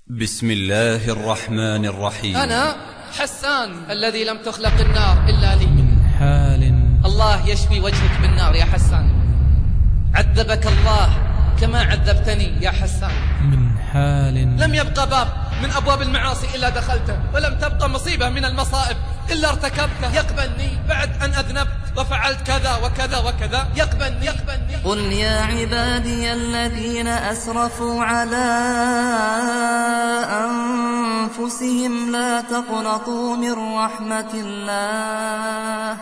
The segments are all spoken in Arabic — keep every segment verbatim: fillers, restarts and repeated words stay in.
بسم الله الرحمن الرحيم. أنا حسان الذي لم تخلق النار إلا لي. من حال الله يشفي وجهك بالنار يا حسان. عذبك الله كما عذبتني يا حسان. من حال لم يبقى باب من أبواب المعاصي إلا دخلته، ولم تبقى مصيبة من المصائب إلا ارتكبته. يقبلني بعد أن أذنبت وفعلت كذا وكذا وكذا، يقبلني يقبلني قل يا عبادي الذين أسرفوا على أنفسهم لا تقنطوا من رحمة الله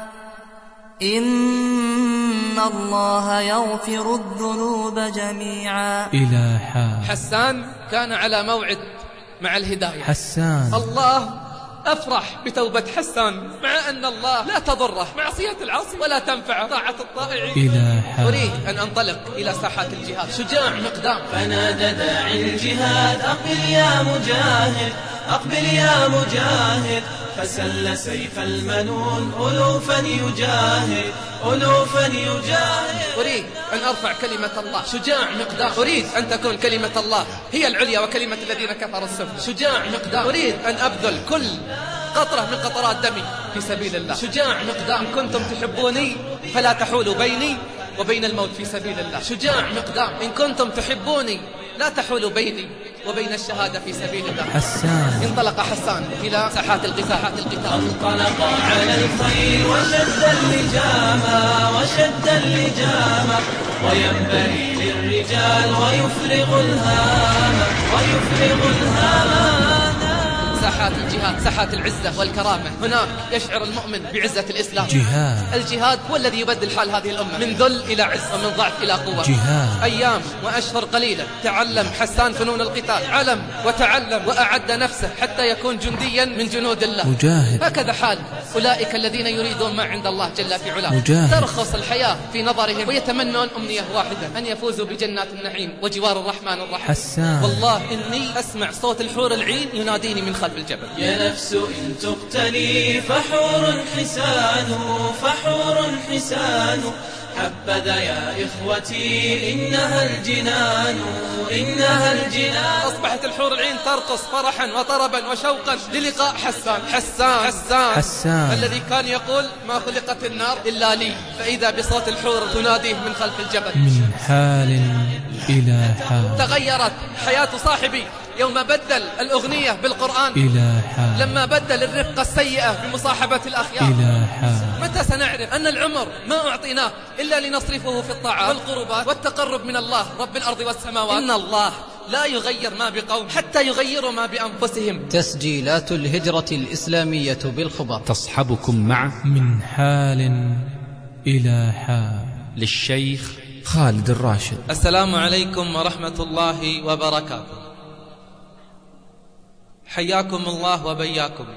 إن الله يغفر الذنوب جميعا. إلى حال حسان كان على موعد مع الهداية. حسان الله أفرح بتوبة حسان، مع أن الله لا تضره معصية العاصي ولا تنفع طاعة الطائعين. إلى حال أريد أن أنطلق إلى ساحات الجهاد. شجاع مقدام فنادى داعي الجهاد أقبل يا مجاهد أقبل يا مجاهد، فسل سيف المنون ألوفا يجاهد ألوفا يجاهد. أريد أن أرفع كلمة الله. شجاع مقدام. أريد أن تكون كلمة الله هي العليا وكلمة الذين كفروا السفلى. شجاع مقدام. أريد أن أبذل كل قطرة من قطرات دمي في سبيل الله. شجاع مقدام. إن كنتم تحبوني فلا تحولوا بيني وبين الموت في سبيل الله. شجاع مقدام. إن كنتم تحبوني لا تحولوا بيني وبين الشهادة في سبيل الله. حسان انطلق حسان إلى ساحات القتال. انطلق على الخير وشد اللجام وشد اللجام، وينبغي للرجال ويفرغ الهام ويفرغ الهام. ساحات الجهاد، ساحات العزة والكرامة. هناك يشعر المؤمن بعزة الإسلام. جهاد الجهاد هو الذي يبدل حال هذه الأمة من ذل إلى عز ومن ضعف إلى قوة. جهاد أيام وأشهر قليلة تعلم حسان فنون القتال، علم وتعلم وأعد نفسه حتى يكون جنديا من جنود الله. مجاهد هكذا حال أولئك الذين يريدون ما عند الله جل في علاه. مجاهد ترخص الحياة في نظرهم ويتمنون أمنية واحدة، أن يفوزوا بجنات النعيم وجوار الرحمن الرحيم. حسان والله إني أسمع صوت الحور العين يناديني من خلف الجبل. يا نفس إن تقتلي فحور حسان فحور حسان، حبذا يا إخوتي إنها الجنان إنها الجنان. أصبحت الحور العين ترقص فرحا وطربا وشوقا للقاء حسان. حسان حسان, حسان الذي كان يقول ما خلقت النار إلا لي، فإذا بصوت الحور تناديه من خلف الجبل. من حال إلى حال تغيرت حياة صاحبي يوم بدل الأغنية بالقرآن، إلى حال لما بدل الرفقة السيئة بمصاحبة الأخيار. إلى حال متى سنعرف أن العمر ما أعطيناه إلا لنصرفه في الطاعات والقربات والتقرب من الله رب الأرض والسماوات؟ إن الله لا يغير ما بقوم حتى يغيروا ما بأنفسهم. تسجيلات الهجرة الإسلامية بالخبر تصحبكم مع من حال إلى حال للشيخ خالد الراشد. السلام عليكم ورحمة الله وبركاته. حياكم الله وبياكم،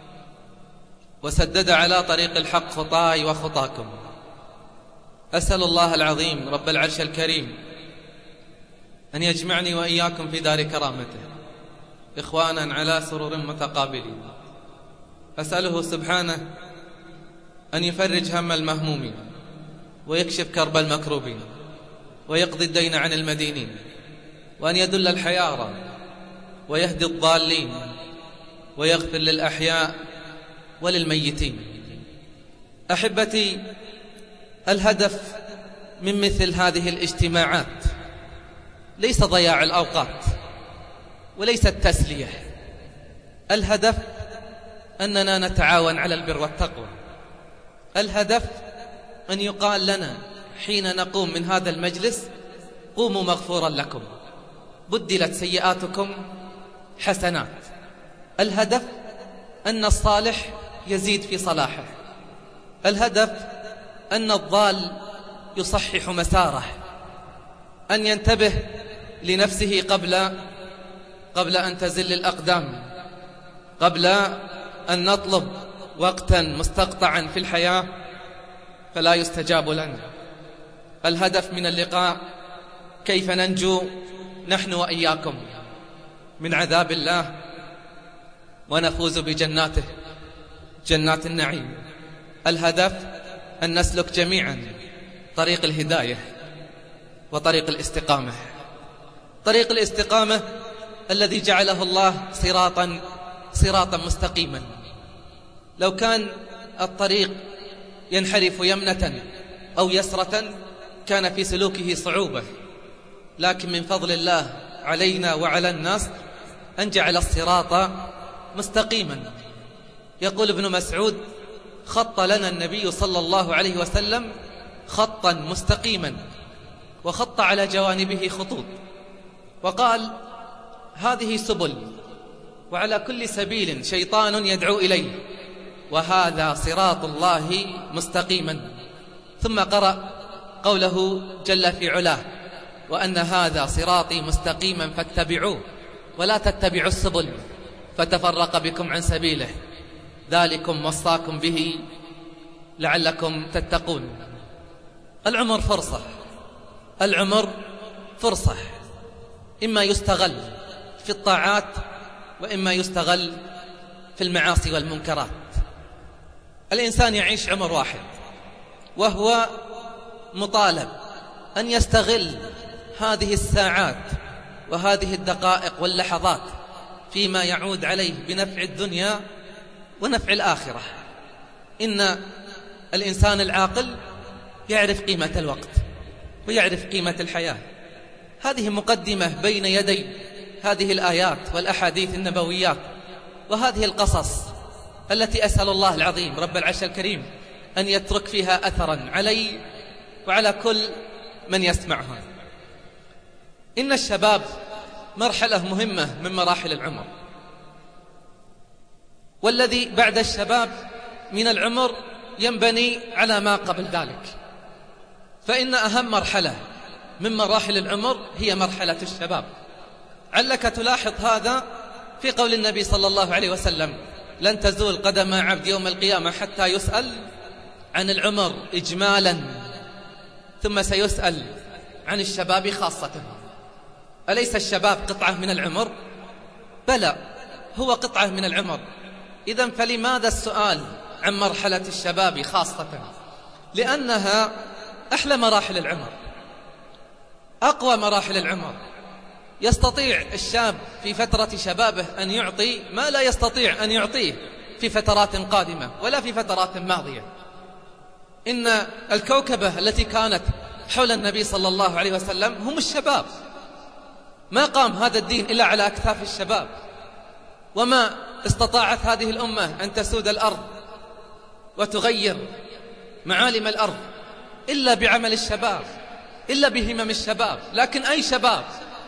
وسدد على طريق الحق خطاي وخطاكم. أسأل الله العظيم رب العرش الكريم أن يجمعني وإياكم في دار كرامته إخوانا على سرور متقابلين. أسأله سبحانه أن يفرج هم المهمومين ويكشف كرب المكروبين ويقضي الدين عن المدينين، وأن يدل الحيارى ويهدي الضالين ويغفر للأحياء وللميتين. أحبتي، الهدف من مثل هذه الاجتماعات ليس ضياع الأوقات وليس التسلية. الهدف أننا نتعاون على البر والتقوى. الهدف أن يقال لنا حين نقوم من هذا المجلس قوموا مغفورا لكم، بدلت سيئاتكم حسنات. الهدف أن الصالح يزيد في صلاحه. الهدف أن الضال يصحح مساره، أن ينتبه لنفسه قبل قبل أن تزل الأقدام، قبل أن نطلب وقتا مستقطعا في الحياة فلا يستجاب لنا. الهدف من اللقاء كيف ننجو نحن وإياكم من عذاب الله ونفوز بجناته جنات النعيم. الهدف أن نسلك جميعا طريق الهداية وطريق الاستقامة. طريق الاستقامة الذي جعله الله صراطا صراطا مستقيما. لو كان الطريق ينحرف يمنة أو يسرة كان في سلوكه صعوبة، لكن من فضل الله علينا وعلى الناس أن جعل الصراط مستقيما. يقول ابن مسعود: خط لنا النبي صلى الله عليه وسلم خطا مستقيما، وخط على جوانبه خطوط، وقال: هذه سبل، وعلى كل سبيل شيطان يدعو إليه، وهذا صراط الله مستقيما. ثم قرأ قوله جل في علاه: وأن هذا صراطي مستقيما فاتبعوه ولا تتبعوا السبل فتفرق بكم عن سبيله ذلكم وصاكم به لعلكم تتقون. العمر فرصة، العمر فرصة، إما يستغل في الطاعات وإما يستغل في المعاصي والمنكرات. الإنسان يعيش عمر واحد، وهو مطالب أن يستغل هذه الساعات وهذه الدقائق واللحظات فيما يعود عليه بنفع الدنيا ونفع الآخرة. إن الإنسان العاقل يعرف قيمة الوقت ويعرف قيمة الحياة. هذه مقدمة بين يدي هذه الآيات والأحاديث النبويات وهذه القصص التي أسأل الله العظيم رب العرش الكريم أن يترك فيها أثرا علي وعلى كل من يسمعها. إن الشباب مرحلة مهمة من مراحل العمر، والذي بعد الشباب من العمر ينبني على ما قبل ذلك. فإن أهم مرحلة من مراحل العمر هي مرحلة الشباب. علك تلاحظ هذا في قول النبي صلى الله عليه وسلم: لن تزول قدم عبد يوم القيامة حتى يسأل عن العمر إجمالا ثم سيسأل عن الشباب خاصة. أليس الشباب قطعة من العمر؟ بلى، هو قطعة من العمر. إذن فلماذا السؤال عن مرحلة الشباب خاصة؟ لأنها أحلى مراحل العمر، أقوى مراحل العمر. يستطيع الشاب في فترة شبابه أن يعطي ما لا يستطيع أن يعطيه في فترات قادمة ولا في فترات ماضية. إن الكوكبة التي كانت حول النبي صلى الله عليه وسلم هم الشباب. ما قام هذا الدين إلا على أكتاف الشباب، وما استطاعت هذه الأمة أن تسود الأرض وتغير معالم الأرض إلا بعمل الشباب، إلا بهمم الشباب. لكن أي شباب؟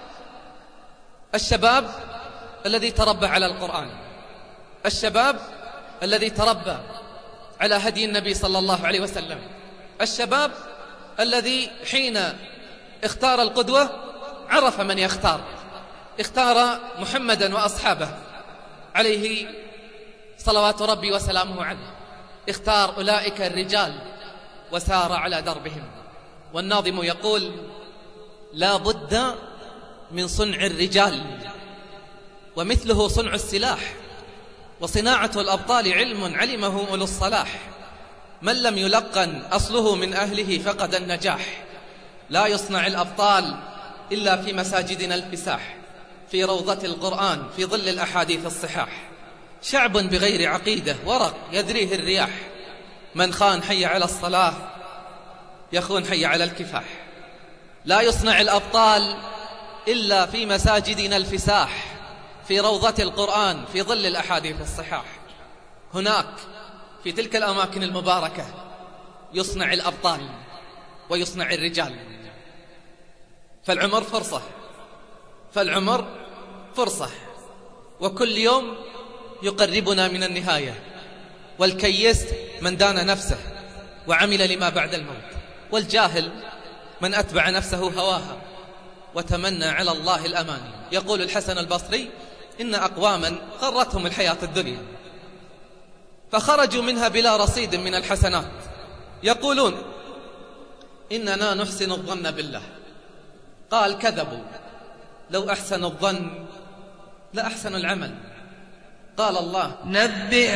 الشباب الذي تربى على القرآن، الشباب الذي تربى على هدي النبي صلى الله عليه وسلم، الشباب الذي حين اختار القدوة عرف من يختار، اختار محمدا وأصحابه عليه صلوات ربي وسلامه عليه، اختار أولئك الرجال وسار على دربهم. والناظم يقول: لا بد من صنع الرجال ومثله صنع السلاح، وصناعة الأبطال علم علمه أولو الصلاح، من لم يلقن أصله من أهله فقد النجاح، لا يصنع الأبطال إلا في مساجدنا الفساح، في روضة القرآن في ظل الأحاديث الصحاح، شعب بغير عقيدة ورق يدريه الرياح، من خان حي على الصلاة يخون حي على الكفاح، لا يصنع الأبطال إلا في مساجدنا الفساح، في روضة القرآن في ظل الأحاديث الصحاح. هناك في تلك الأماكن المباركة يصنع الأبطال ويصنع الرجال. فالعمر فرصة، فالعمر فرصة، وكل يوم يقربنا من النهاية. والكيس من دان نفسه وعمل لما بعد الموت، والجاهل من أتبع نفسه هواها وتمنى على الله الأماني. يقول الحسن البصري: إن أقواما غرتهم الحياة الدنيا فخرجوا منها بلا رصيد من الحسنات، يقولون: إننا نحسن الظن بالله. قال: كذبوا، لو أحسن الظن لأحسن العمل. قال الله: نبئ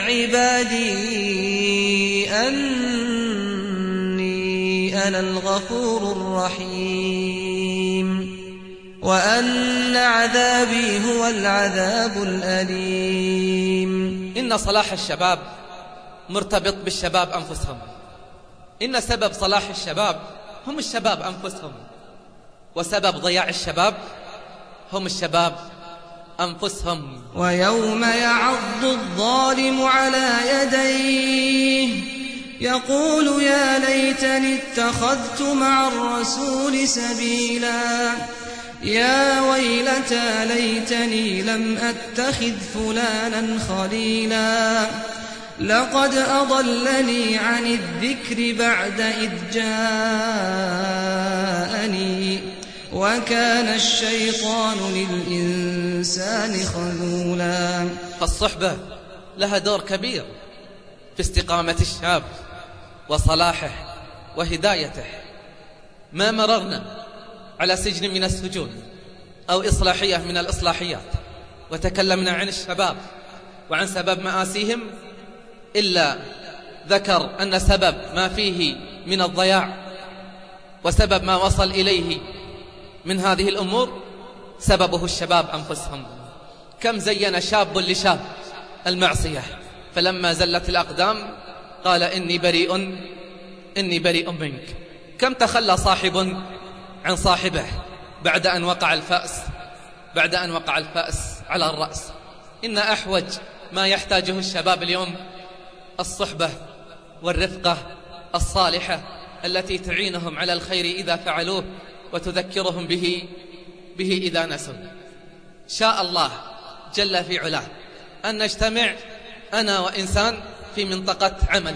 عبادي أني أنا الغفور الرحيم وأن عذابي هو العذاب الأليم. إن صلاح الشباب مرتبط بالشباب أنفسهم. إن سبب صلاح الشباب هم الشباب أنفسهم، وسبب ضياع الشباب هم الشباب أنفسهم. ويوم يعض الظالم على يديه يقول يا ليتني اتخذت مع الرسول سبيلا يا ويلتى ليتني لم أتخذ فلانا خليلا لقد أضلني عن الذكر بعد إذ جاءني وكان الشيطان للإنسان خذولا. فالصحبة لها دور كبير في استقامة الشاب وصلاحه وهدايته. ما مررنا على سجن من السجون أو إصلاحية من الإصلاحيات وتكلمنا عن الشباب وعن سبب مآسيهم إلا ذكر أن سبب ما فيه من الضياع وسبب ما وصل إليه من هذه الأمور سببه الشباب أنفسهم. كم زين شاب لشاب المعصية فلما زلت الأقدام قال إني بريء إني بريء منك. كم تخلى صاحب عن صاحبه بعد أن وقع الفأس بعد أن وقع الفأس على الرأس. إن أحوج ما يحتاجه الشباب اليوم الصحبة والرفقة الصالحة التي تعينهم على الخير إذا فعلوه وتذكرهم به به إذا نسوا. شاء الله جل في علاه أن نجتمع أنا وإنسان في منطقة عمل،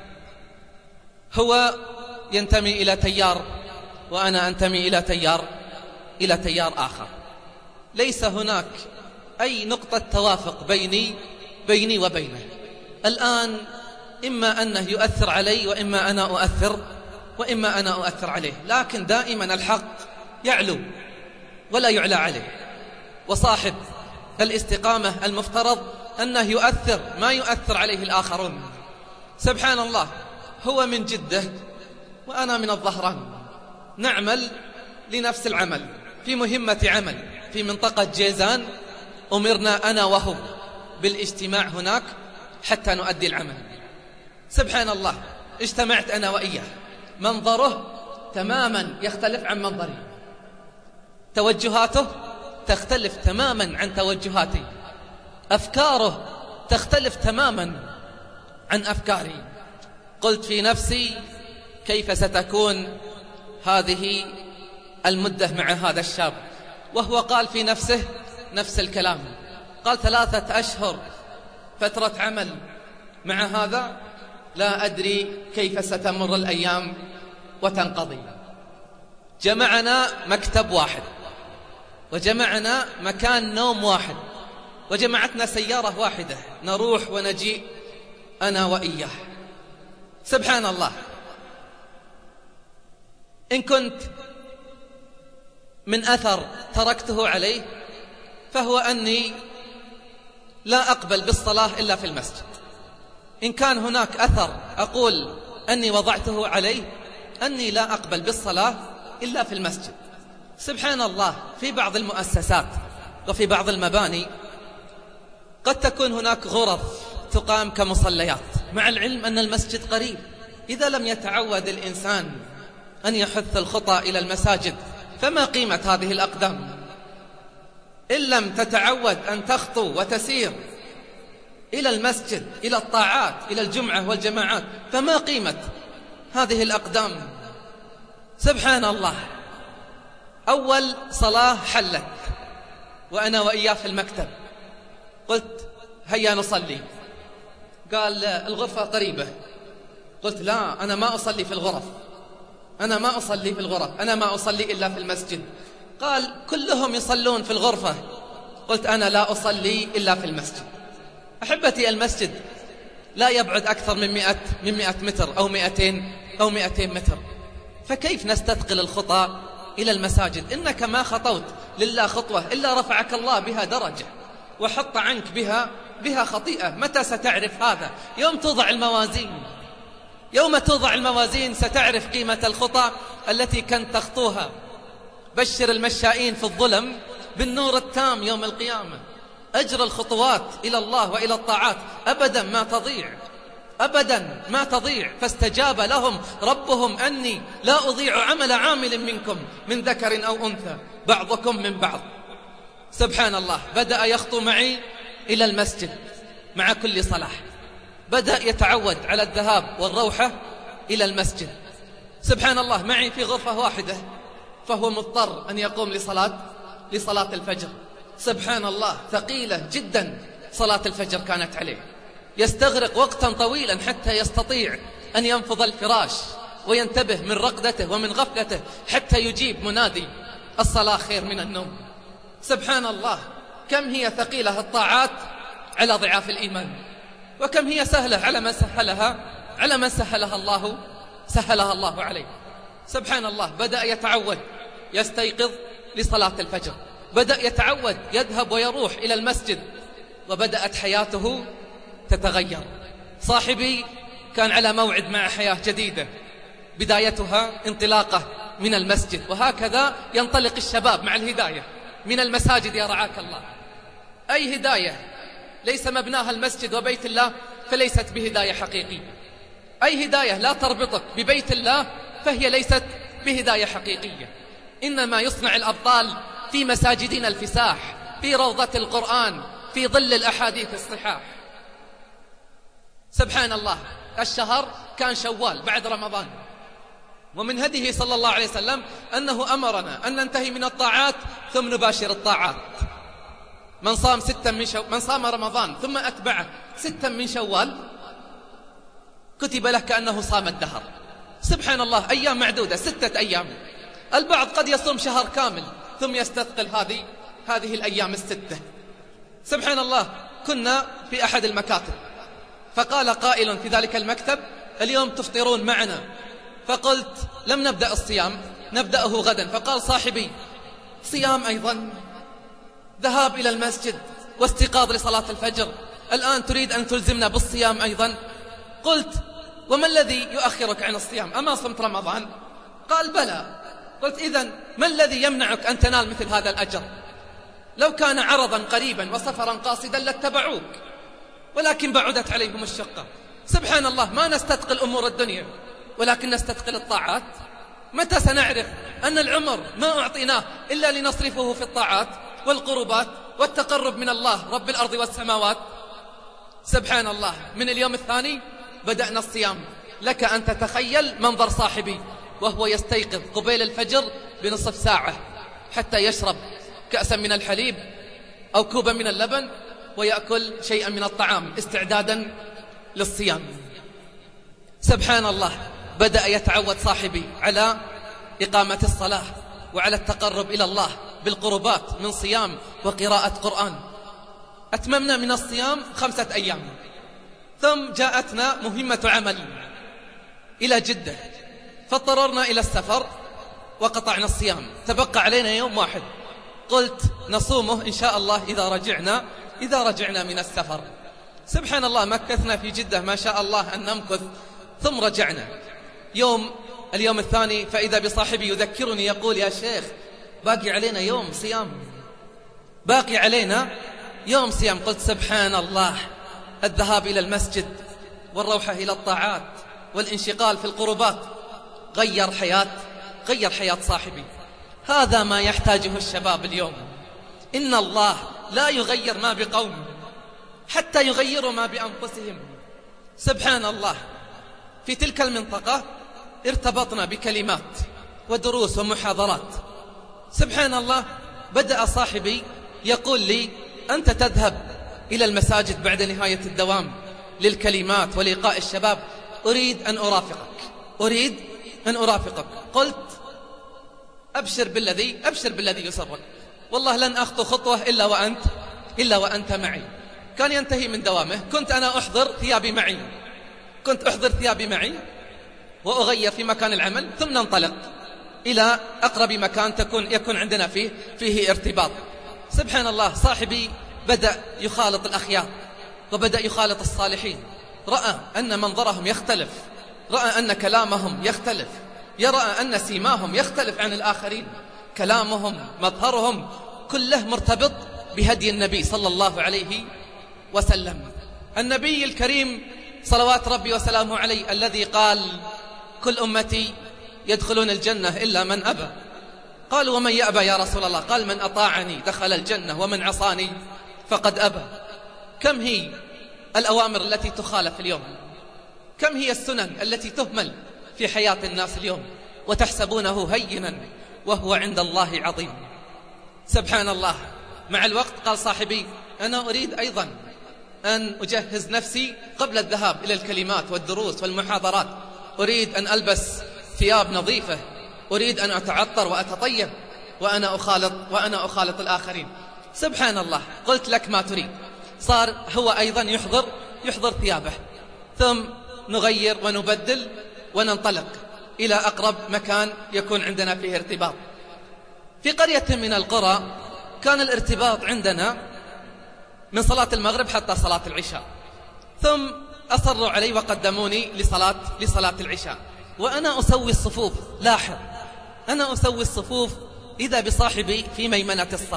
هو ينتمي إلى تيار وأنا أنتمي إلى تيار إلى تيار آخر. ليس هناك أي نقطة توافق بيني بيني وبينه. الآن إما أنه يؤثر علي وإما أنا أؤثر وإما أنا أؤثر عليه، لكن دائما الحق يعلو ولا يعلى عليه. وصاحب الاستقامة المفترض أنه يؤثر ما يؤثر عليه الآخرون. سبحان الله، هو من جدة وأنا من الظهران، نعمل لنفس العمل في مهمة عمل في منطقة جيزان. أمرنا أنا وهو بالاجتماع هناك حتى نؤدي العمل. سبحان الله، اجتمعت أنا وإياه، منظره تماما يختلف عن منظري، توجهاته تختلف تماما عن توجهاتي، أفكاره تختلف تماما عن أفكاري. قلت في نفسي كيف ستكون هذه المدة مع هذا الشاب، وهو قال في نفسه نفس الكلام. قال ثلاثة أشهر فترة عمل مع هذا، لا أدري كيف ستمر الأيام وتنقضي. جمعنا مكتب واحد، وجمعنا مكان نوم واحد، وجمعتنا سيارة واحدة نروح ونجيء أنا وإياه. سبحان الله، إن كنت من أثر تركته عليه فهو أني لا أقبل بالصلاة إلا في المسجد. إن كان هناك أثر أقول أني وضعته عليه أني لا أقبل بالصلاة إلا في المسجد. سبحان الله، في بعض المؤسسات وفي بعض المباني قد تكون هناك غرف تقام كمصليات، مع العلم أن المسجد قريب. إذا لم يتعود الإنسان أن يحث الخطى إلى المساجد فما قيمة هذه الأقدام؟ إن لم تتعود أن تخطو وتسير إلى المسجد، إلى الطاعات، إلى الجمعة والجماعات، فما قيمة هذه الأقدام؟ سبحان الله، أول صلاة حلت وأنا وإياه في المكتب، قلت هيا نصلي. قال الغرفة قريبة. قلت لا، أنا ما أصلي في الغرف، أنا ما أصلي في الغرف، أنا ما أصلي إلا في المسجد. قال كلهم يصلون في الغرفة. قلت أنا لا أصلي إلا في المسجد. أحبتي، المسجد لا يبعد أكثر من مئة من مئة متر أو مئتين أو مئتين متر، فكيف نستثقل الخطى إلى المساجد؟ إنك ما خطوت لله خطوة إلا رفعك الله بها درجة وحط عنك بها بها خطيئة. متى ستعرف هذا؟ يوم توضع الموازين. يوم توضع الموازين ستعرف قيمة الخطى التي كنت تخطوها بشر المشائين في الظلم بالنور التام يوم القيامة. أجر الخطوات إلى الله وإلى الطاعات أبدا ما تضيع، أبدا ما تضيع. فاستجاب لهم ربهم أني لا أضيع عمل عامل منكم من ذكر أو أنثى بعضكم من بعض. سبحان الله، بدأ يخطو معي إلى المسجد مع كل صلاة، بدأ يتعود على الذهاب والروحة إلى المسجد. سبحان الله، معي في غرفة واحدة، فهو مضطر أن يقوم لصلاة لصلاة الفجر. سبحان الله، ثقيلة جدا صلاة الفجر كانت عليه، يستغرق وقتا طويلا حتى يستطيع أن ينفض الفراش وينتبه من رقدته ومن غفلته حتى يجيب منادي الصلاة خير من النوم. سبحان الله، كم هي ثقيلة الطاعات على ضعاف الإيمان، وكم هي سهلة على من سهلها على من سهلها الله سهلها الله عليه. سبحان الله، بدأ يتعود يستيقظ لصلاة الفجر، بدأ يتعود يذهب ويروح إلى المسجد، وبدأت حياته تتغير. صاحبي كان على موعد مع حياة جديدة بدايتها انطلاقه من المسجد، وهكذا ينطلق الشباب مع الهداية من المساجد يا رعاك الله. أي هداية ليس مبناها المسجد وبيت الله فليست بهداية حقيقية، أي هداية لا تربطك ببيت الله فهي ليست بهداية حقيقية. إنما يصنع الأبطال في مساجدنا الفساح، في روضة القرآن، في ظل الأحاديث الصحاح. سبحان الله، الشهر كان شوال بعد رمضان، ومن هديه صلى الله عليه وسلم أنه أمرنا أن ننتهي من الطاعات ثم نباشر الطاعات. من صام ستا من شو... من صام رمضان ثم أتبعه ستا من شوال كتب له كأنه صام الدهر. سبحان الله، أيام معدودة، ستة أيام. البعض قد يصوم شهر كامل ثم يستثقل هذه هذه الأيام الستة. سبحان الله، كنا في أحد المكاتب فقال قائل في ذلك المكتب: اليوم تفطرون معنا. فقلت: لم نبدأ الصيام، نبدأه غدا. فقال صاحبي: صيام أيضا، ذهاب إلى المسجد واستيقاظ لصلاة الفجر، الآن تريد أن تلزمنا بالصيام أيضا؟ قلت: وما الذي يؤخرك عن الصيام؟ أما صمت رمضان؟ قال: بلى. قلت: إذن ما الذي يمنعك أن تنال مثل هذا الأجر؟ لو كان عرضا قريبا وسفرا قاصدا لاتبعوك، ولكن بعدت عليهم الشقة. سبحان الله، ما نستثقل أمور الدنيا ولكن نستثقل الطاعات. متى سنعرف أن العمر ما أعطيناه إلا لنصرفه في الطاعات والقربات والتقرب من الله رب الأرض والسماوات؟ سبحان الله، من اليوم الثاني بدأنا الصيام. لك أن تتخيل منظر صاحبي وهو يستيقظ قبيل الفجر بنصف ساعة حتى يشرب كأسا من الحليب أو كوبا من اللبن ويأكل شيئا من الطعام استعدادا للصيام. سبحان الله، بدأ يتعود صاحبي على إقامة الصلاة وعلى التقرب إلى الله بالقربات من صيام وقراءة قرآن. أتممنا من الصيام خمسة أيام، ثم جاءتنا مهمة عمل إلى جدة، فاضطررنا إلى السفر وقطعنا الصيام، تبقى علينا يوم واحد. قلت: نصومه إن شاء الله إذا رجعنا إذا رجعنا من السفر. سبحان الله، مكثنا في جدة ما شاء الله أن نمكث، ثم رجعنا. يوم اليوم الثاني فإذا بصاحبي يذكرني يقول: يا شيخ، باقي علينا يوم صيام، باقي علينا يوم صيام. قلت: سبحان الله، الذهاب إلى المسجد والروحة إلى الطاعات والانشغال في القربات غير حياة غير حياة صاحبي. هذا ما يحتاجه الشباب اليوم. إن الله لا يغير ما بقوم حتى يغيروا ما بأنفسهم. سبحان الله، في تلك المنطقة ارتبطنا بكلمات ودروس ومحاضرات. سبحان الله، بدأ صاحبي يقول لي: أنت تذهب إلى المساجد بعد نهاية الدوام للكلمات ولقاء الشباب، أريد أن أرافقك أريد أن أرافقك. قلت: أبشر بالذي أبشر بالذي يسرك، والله لن أخطو خطوة إلا وأنت إلا وأنت معي. كان ينتهي من دوامه، كنت أنا أحضر ثيابي معي كنت أحضر ثيابي معي وأغير في مكان العمل، ثم ننطلق إلى أقرب مكان تكون يكون عندنا فيه فيه ارتباط. سبحان الله، صاحبي بدأ يخالط الأخيار وبدأ يخالط الصالحين، رأى أن منظرهم يختلف، رأى أن كلامهم يختلف، يرى أن سيماهم يختلف عن الآخرين. كلامهم، مظهرهم كله مرتبط بهدي النبي صلى الله عليه وسلم. النبي الكريم صلوات ربي وسلامه عليه الذي قال: كل أمتي يدخلون الجنة إلا من أبى. قالوا: ومن يأبى يا رسول الله؟ قال: من أطاعني دخل الجنة ومن عصاني فقد أبى. كم هي الأوامر التي تخالف اليوم؟ كم هي السنن التي تهمل في حياة الناس اليوم وتحسبونه هينا وهو عند الله عظيم؟ سبحان الله. مع الوقت قال صاحبي: أنا أريد أيضا أن أجهز نفسي قبل الذهاب إلى الكلمات والدروس والمحاضرات، أريد أن ألبس ثياب نظيفة، أريد أن أتعطر وأتطيب وأنا أخالط, وأنا أخالط الآخرين. سبحان الله. قلت لك ما تريد. صار هو أيضا يحضر يحضر ثيابه، ثم نغير ونبدل وننطلق إلى أقرب مكان يكون عندنا فيه ارتباط. في قرية من القرى كان الارتباط عندنا من صلاة المغرب حتى صلاة العشاء، ثم أصروا علي وقدموني لصلاة, لصلاة العشاء، وأنا أسوي الصفوف. لاحظ، أنا أسوي الصفوف إذا بصاحبي في ميمنة الصف،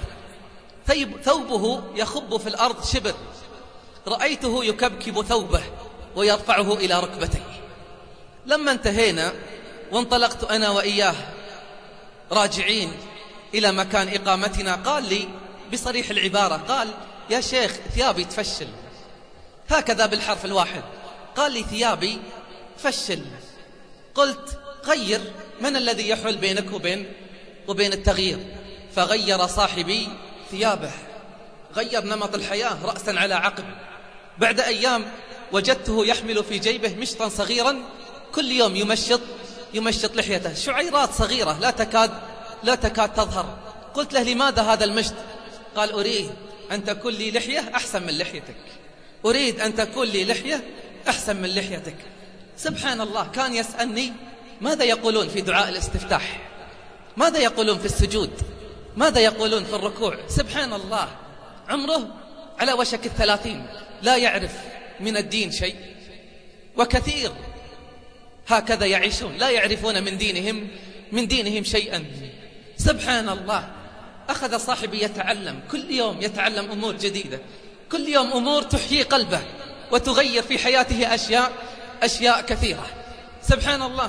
ثوبه يخب في الأرض شبر، رأيته يكبكب ثوبه ويرفعه إلى ركبتيه. لما انتهينا وانطلقت أنا وإياه راجعين إلى مكان إقامتنا، قال لي بصريح العبارة، قال: يا شيخ ثيابي تفشل. هكذا بالحرف الواحد قال لي: ثيابي تفشل. قلت: غير، من الذي يحول بينك وبين وبين التغيير؟ فغير صاحبي ثيابه، غير نمط الحياة رأسا على عقب. بعد أيام وجدته يحمل في جيبه مشطا صغيرا، كل يوم يمشط يمشط لحيته، شعيرات صغيرة لا تكاد لا تكاد تظهر. قلت له: لماذا هذا المشط؟ قال: أريد أن تكون لي لحية أحسن من لحيتك، أريد أن تكون لي لحية أحسن من لحيتك. سبحان الله. كان يسألني: ماذا يقولون في دعاء الاستفتاح؟ ماذا يقولون في السجود؟ ماذا يقولون في الركوع؟ سبحان الله. عمره على وشك الثلاثين، لا يعرف من الدين شيء، وكثير هكذا يعيشون لا يعرفون من دينهم من دينهم شيئا. سبحان الله. أخذ صاحبي يتعلم، كل يوم يتعلم أمور جديدة، كل يوم أمور تحيي قلبه وتغير في حياته أشياء أشياء كثيرة. سبحان الله.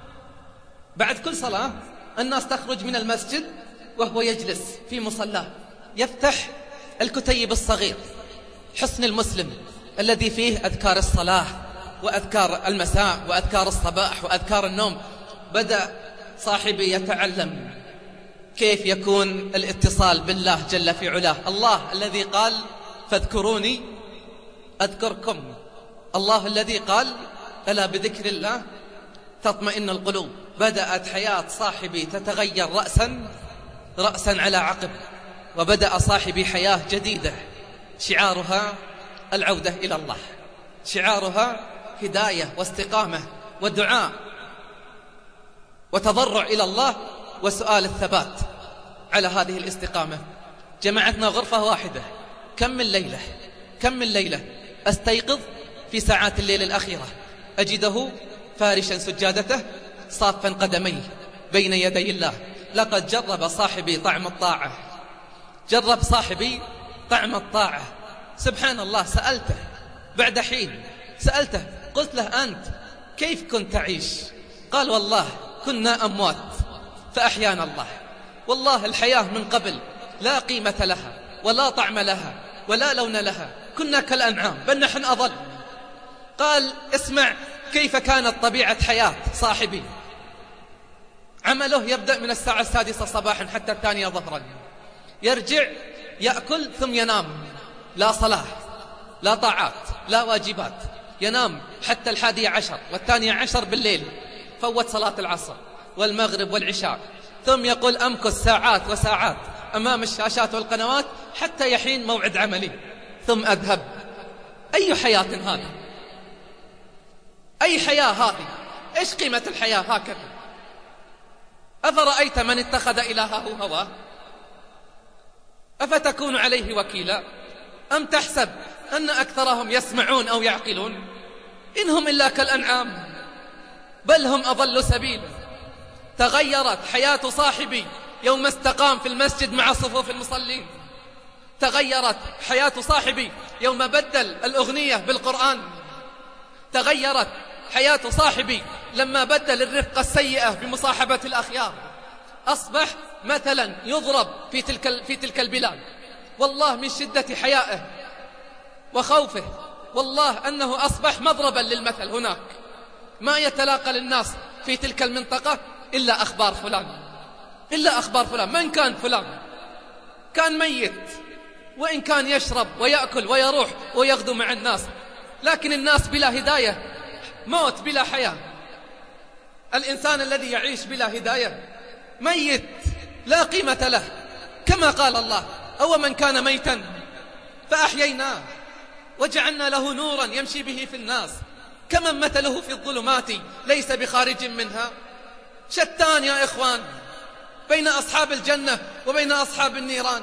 بعد كل صلاة الناس تخرج من المسجد وهو يجلس في مصلاه، يفتح الكتيب الصغير حصن المسلم الذي فيه أذكار الصلاة وأذكار المساء وأذكار الصباح وأذكار النوم. بدأ صاحبي يتعلم كيف يكون الاتصال بالله جل في علاه، الله الذي قال: فاذكروني أذكركم، الله الذي قال: ألا بذكر الله تطمئن القلوب. بدأت حياة صاحبي تتغير رأسا رأسا على عقب، وبدأ صاحبي حياة جديدة شعارها العودة إلى الله، شعارها هداية واستقامة ودعاء وتضرع إلى الله وسؤال الثبات على هذه الاستقامة. جمعتنا غرفة واحدة، كم من ليلة كم من ليلة أستيقظ في ساعات الليل الأخيرة أجده فارشا سجادته صافا قدميه بين يدي الله. لقد جرب صاحبي طعم الطاعة، جرب صاحبي طعم الطاعة. سبحان الله. سألته بعد حين، سألته قلت له: أنت كيف كنت تعيش؟ قال: والله كنا أموات فأحيانا الله. والله الحياة من قبل لا قيمة لها ولا طعم لها ولا لون لها، كنا كالأنعام بل نحن أضل. قال: اسمع كيف كانت طبيعة حياة صاحبي. عمله يبدأ من الساعة السادسة صباحا حتى الثانية ظهرا، يرجع يأكل ثم ينام، لا صلاة لا طاعات لا واجبات، ينام حتى الحادية عشر والثانية عشر بالليل، فوت صلاة العصر والمغرب والعشاء، ثم يقول: أمكث ساعات وساعات أمام الشاشات والقنوات حتى يحين موعد عملي ثم أذهب. أي حياة هذه؟ أي حياة هذه؟ إيش قيمة الحياة هكذا؟ أفرأيت من اتخذ إلهه هواه أفتكون عليه وكيلا؟ أم تحسب أن أكثرهم يسمعون أو يعقلون؟ إنهم إلا كالأنعام بل هم أضل سبيلا. تغيرت حياة صاحبي يوم استقام في المسجد مع صفوف المصلين. تغيرت حياة صاحبي يوم بدل الأغنية بالقرآن. تغيرت حياة صاحبي لما بدل الرفقة السيئة بمصاحبة الأخيار. أصبح مثلا يضرب في تلك, في تلك البلاد، والله من شدة حيائه وخوفه، والله أنه أصبح مضربا للمثل. هناك ما يتلاقى للناس في تلك المنطقة إلا أخبار فلان، إلا أخبار فلان. من كان فلان؟ كان ميت، وإن كان يشرب ويأكل ويروح ويغدو مع الناس، لكن الناس بلا هداية، موت بلا حياة. الإنسان الذي يعيش بلا هداية ميت لا قيمة له، كما قال الله: أو من كان ميتا فأحييناه وجعلنا له نورا يمشي به في الناس كمن مثله في الظلمات ليس بخارج منها. شتان يا إخوان بين أصحاب الجنة وبين أصحاب النيران.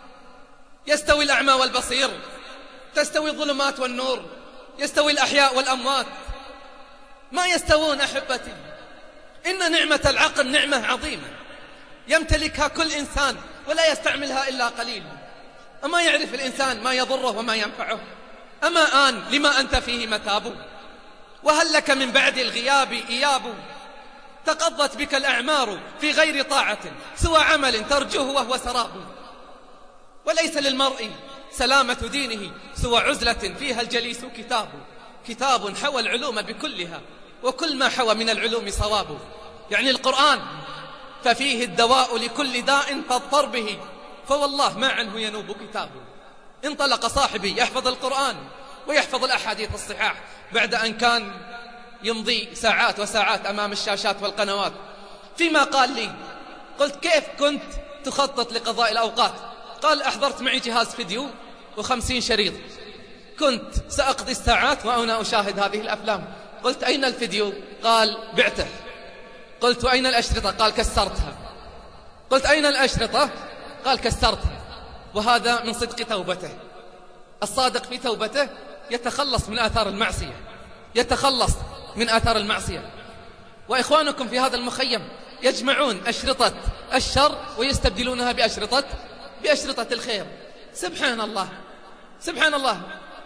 يستوي الأعمى والبصير، تستوي الظلمات والنور، يستوي الأحياء والأموات، ما يستوون أحبتي. إن نعمة العقل نعمة عظيمة يمتلكها كل إنسان ولا يستعملها إلا قليل. أما يعرف الإنسان ما يضره وما ينفعه؟ أما آن لما أنت فيه متاب، وهل لك من بعد الغياب إياب؟ تقضت بك الأعمار في غير طاعة سوى عمل ترجوه وهو سراب. وليس للمرء سلامة دينه سوى عزلة فيها الجليس كتاب. كتاب حوى العلوم بكلها وكل ما حوى من العلوم صواب. يعني القرآن ففيه الدواء لكل داء فاضطر به، فوالله ما عنه ينوب كتابه. انطلق صاحبي يحفظ القرآن ويحفظ الأحاديث الصحاح بعد أن كان يمضي ساعات وساعات أمام الشاشات والقنوات. فيما قال لي قلت: كيف كنت تخطط لقضاء الأوقات؟ قال: أحضرت معي جهاز فيديو وخمسين شريط، كنت سأقضي الساعات وأنا أشاهد هذه الأفلام. قلت: أين الفيديو؟ قال: بعته. قلت: أين الأشرطة؟ قال: كسرتها. قلت: أين الأشرطة؟ قال: كسرتها. وهذا من صدق توبته. الصادق في توبته يتخلص من آثار المعصية، يتخلص من آثار المعصية. وإخوانكم في هذا المخيم يجمعون أشرطة الشر ويستبدلونها بأشرطة بأشرطة الخير. سبحان الله، سبحان الله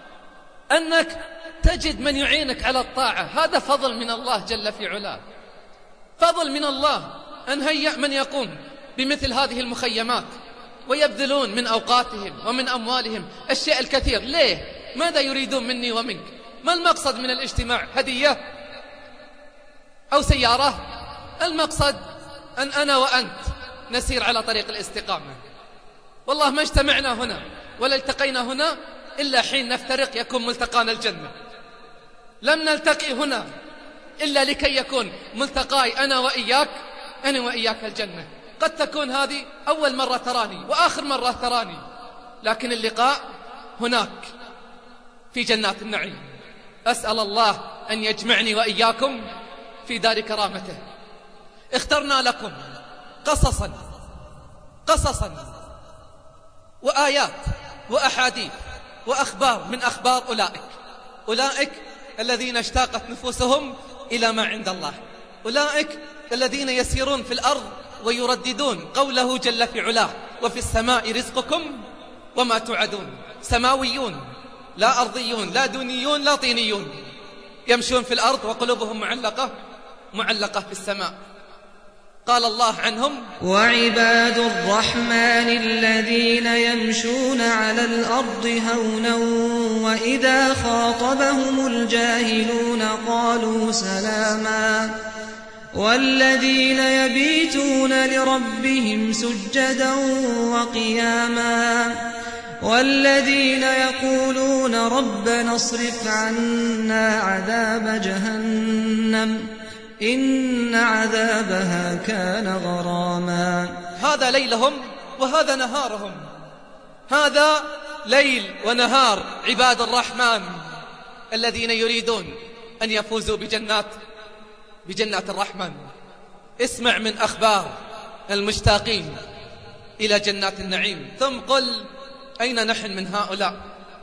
أنك تجد من يعينك على الطاعة. هذا فضل من الله جل في علاه، فضل من الله أن هيأ من يقوم بمثل هذه المخيمات ويبذلون من أوقاتهم ومن أموالهم الشيء الكثير. ليه؟ ماذا يريدون مني ومنك؟ ما المقصد من الاجتماع؟ هدية أو سيارة؟ المقصد أن أنا وأنت نسير على طريق الاستقامة. والله ما اجتمعنا هنا ولا التقينا هنا إلا حين نفترق يكون ملتقانا الجنة. لم نلتقي هنا إلا لكي يكون ملتقاي أنا وإياك أنا وإياك الجنة. قد تكون هذه أول مرة تراني وآخر مرة تراني، لكن اللقاء هناك في جنات النعيم. أسأل الله أن يجمعني وإياكم في دار كرامته. اخترنا لكم قصصا قصصا وآيات وأحاديث وأخبار من أخبار أولئك أولئك الذين اشتاقت نفوسهم إلى ما عند الله، أولئك الذين يسيرون في الأرض ويرددون قوله جل في علاه: وفي السماء رزقكم وما توعدون. سماويون لا أرضيون، لا دونيون لا طينيون، يمشون في الأرض وقلوبهم معلقة معلقة في السماء. قال الله عنهم: وعباد الرحمن الذين يمشون على الأرض هونا وإذا خاطبهم الجاهلون قالوا سلاما والذين يبيتون لربهم سجدا وقياما والذين يقولون ربنا اصرف عنا عذاب جهنم إن عذابها كان غراما. هذا ليلهم وهذا نهارهم، هذا ليل ونهار عباد الرحمن الذين يريدون أن يفوزوا بجنات بجنات الرحمن. اسمع من أخبار المشتاقين إلى جنات النعيم، ثم قل أين نحن من هؤلاء؟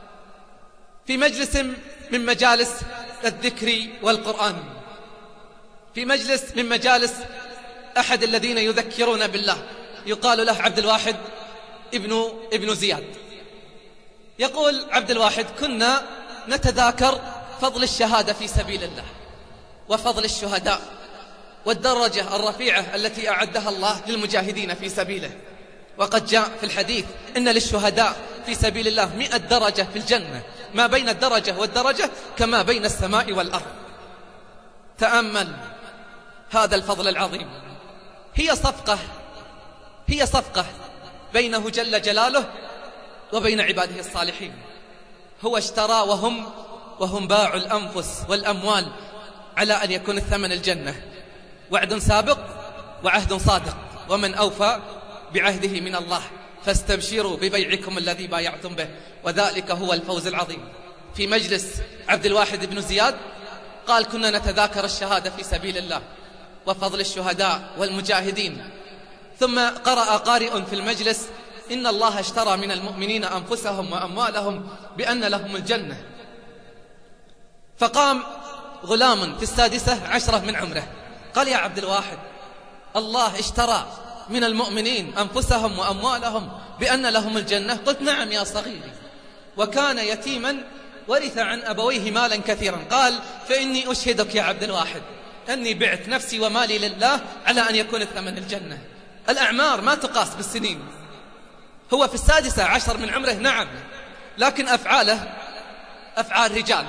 في مجلس من مجالس الذكر والقرآن، في مجلس من مجالس أحد الذين يذكرون بالله، يقال له عبد الواحد ابن, ابن زياد. يقول عبد الواحد: كنا نتذاكر فضل الشهادة في سبيل الله وفضل الشهداء والدرجة الرفيعة التي أعدها الله للمجاهدين في سبيله. وقد جاء في الحديث إن للشهداء في سبيل الله مئة درجة في الجنة، ما بين الدرجة والدرجة كما بين السماء والأرض. تأمل هذا الفضل العظيم. هي صفقة هي صفقة بينه جل جلاله وبين عباده الصالحين. هو اشترى وهم وهم باعوا الأنفس والأموال على أن يكون الثمن الجنة. وعد سابق وعهد صادق، ومن أوفى بعهده من الله، فاستبشروا ببيعكم الذي بايعتم به، وذلك هو الفوز العظيم. في مجلس عبد الواحد بن زياد قال: كنا نتذاكر الشهادة في سبيل الله وفضل الشهداء والمجاهدين، ثم قرأ قارئ في المجلس: إن الله اشترى من المؤمنين أنفسهم وأموالهم بأن لهم الجنة. فقام غلام في السادسة عشرة من عمره قال: يا عبد الواحد، الله اشترى من المؤمنين أنفسهم وأموالهم بأن لهم الجنة؟ قلت: نعم يا صغيري. وكان يتيما ورث عن أبويه مالا كثيرا. قال: فإني أشهدك يا عبد الواحد أني بعت نفسي ومالي لله على أن يكون الثمن الجنة. الأعمار ما تقاس بالسنين. هو في السادسة عشر من عمره، نعم، لكن أفعاله أفعال رجال،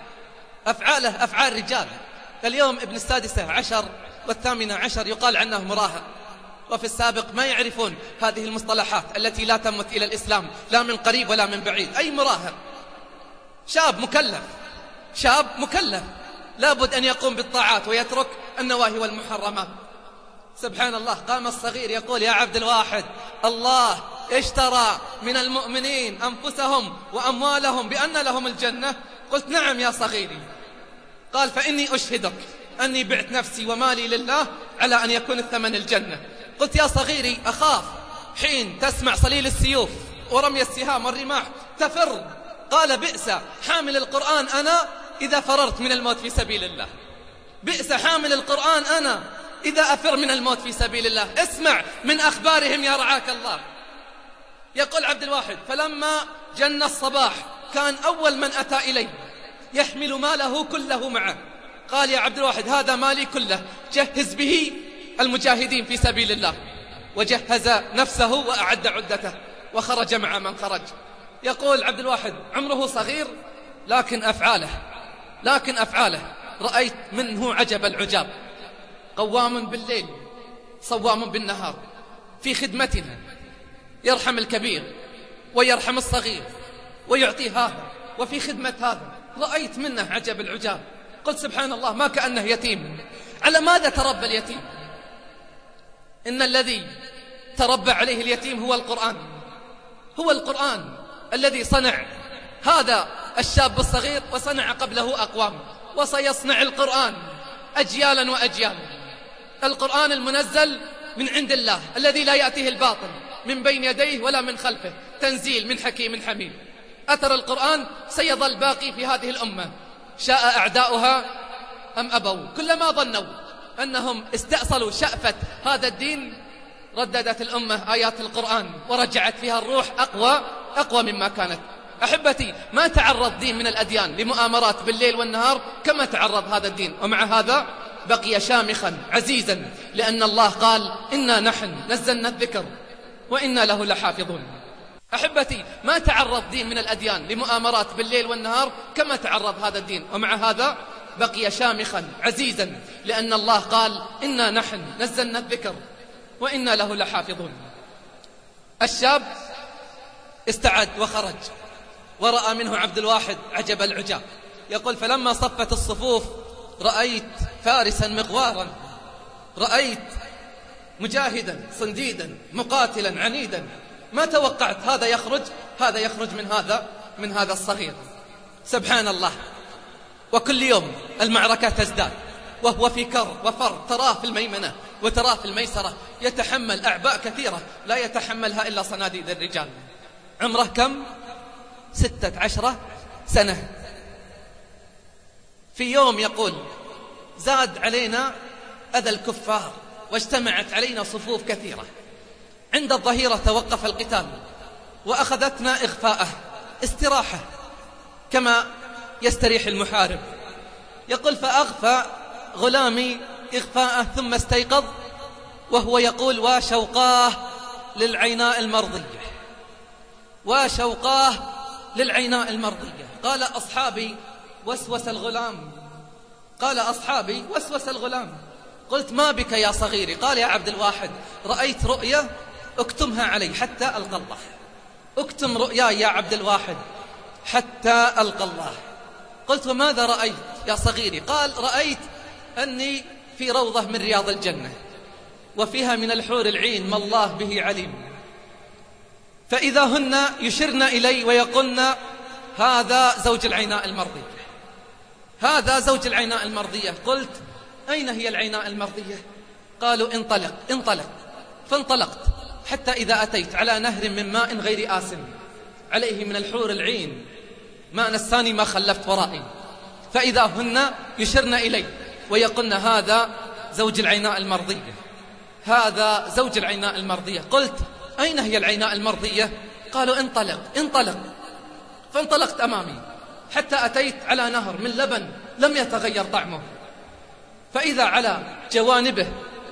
أفعاله أفعال رجال. اليوم ابن السادسة عشر والثامنة عشر يقال عنه مراهق، وفي السابق ما يعرفون هذه المصطلحات التي لا تمت إلى الإسلام لا من قريب ولا من بعيد. أي مراهق؟ شاب مكلف، شاب مكلف لابد أن يقوم بالطاعات ويترك النواهي والمحرمات. سبحان الله، قام الصغير يقول: يا عبد الواحد، الله اشترى من المؤمنين أنفسهم وأموالهم بأن لهم الجنة. قلت: نعم يا صغيري. قال: فإني أشهدك أني بعت نفسي ومالي لله على أن يكون الثمن الجنة. قلت: يا صغيري، أخاف حين تسمع صليل السيوف ورمي السهام والرماح تفر. قال: بئس حامل القرآن أنا إذا فررت من الموت في سبيل الله، بئس حامل القرآن أنا إذا أفر من الموت في سبيل الله. اسمع من أخبارهم يا رعاك الله. يقول عبد الواحد: فلما جن الصباح كان أول من أتى إلي يحمل ماله كله معه. قال: يا عبد الواحد، هذا مالي كله، جهز به المجاهدين في سبيل الله. وجهز نفسه وأعد عدته وخرج مع من خرج. يقول عبد الواحد: عمره صغير لكن أفعاله لكن أفعاله رأيت منه عجب العجاب. قوام بالليل صوام بالنهار في خدمتنا، يرحم الكبير ويرحم الصغير ويعطي هذا وفي خدمة هذا. رأيت منه عجب العجاب. قلت: سبحان الله، ما كأنه يتيم. على ماذا تربى اليتيم؟ إن الذي تربى عليه اليتيم هو القرآن، هو القرآن الذي صنع هذا الشاب الصغير وصنع قبله أقوام، وسيصنع القرآن أجيالا وأجيالا. القرآن المنزل من عند الله الذي لا يأتيه الباطل من بين يديه ولا من خلفه، تنزيل من حكيم حميد. أثر القرآن سيظل باقي في هذه الأمة، شاء أعداؤها أم أبوا. كلما ظنوا أنهم استأصلوا شأفة هذا الدين رددت الأمة آيات القرآن ورجعت فيها الروح أقوى أقوى مما كانت. أحبتي، ما تعرض دين من الأديان لمؤامرات بالليل والنهار كما تعرض هذا الدين، ومع هذا بقي شامخا عزيزا، لأن الله قال: إنا نحن نزلنا الذكر وإنا له لحافظون. أحبتي، ما تعرض دين من الأديان لمؤامرات بالليل والنهار كما تعرض هذا الدين، ومع هذا بقي شامخا عزيزا، لأن الله قال: إنا نحن نزلنا الذكر وإنا له لحافظون. الشاب استعد وخرج، ورأى منه عبد الواحد عجب العجاب. يقول: فلما صفت الصفوف رأيت فارسا مغوارا، رأيت مجاهدا صنديدا مقاتلا عنيدا. ما توقعت هذا يخرج هذا يخرج من هذا من هذا الصغير. سبحان الله. وكل يوم المعركة تزداد، وهو في كر وفر، تراه في الميمنة وتراه في الميسرة، يتحمل أعباء كثيرة لا يتحملها إلا صناديد الرجال. عمره كم؟ ستة عشرة سنة. في يوم يقول: زاد علينا أذى الكفار واجتمعت علينا صفوف كثيرة، عند الظهيرة توقف القتال وأخذتنا إغفاءه، استراحة كما يستريح المحارب. يقول فأغفى غلامي إغفاءه ثم استيقظ وهو يقول وشوقاه للعيناء المرضية، وشوقاه للعيناء المرضية. قال أصحابي وسوس الغلام، قال أصحابي وسوس الغلام. قلت ما بك يا صغيري؟ قال يا عبد الواحد رأيت رؤيا اكتمها علي حتى ألقى الله. اكتم رؤياي يا عبد الواحد حتى ألقى الله. قلت وماذا رأيت يا صغيري؟ قال رأيت أني في روضة من رياض الجنة وفيها من الحور العين ما الله به عليم، فإذا هن يشرن إلي ويقولن هذا زوج العيناء المرضية، هذا زوج العيناء المرضية. قلت أين هي العيناء المرضية؟ قالوا انطلق انطلق. فانطلقت حتى إذا أتيت على نهر من ماء غير آسن عليه من الحور العين ما نساني ما خلفت ورائي، فإذا هن يشرن إلي ويقولن هذا زوج العيناء المرضية، هذا زوج العيناء المرضية. قلت أين هي العيناء المرضية؟ قالوا انطلق انطلق. فانطلقت أمامي حتى أتيت على نهر من لبن لم يتغير طعمه، فإذا على جوانبه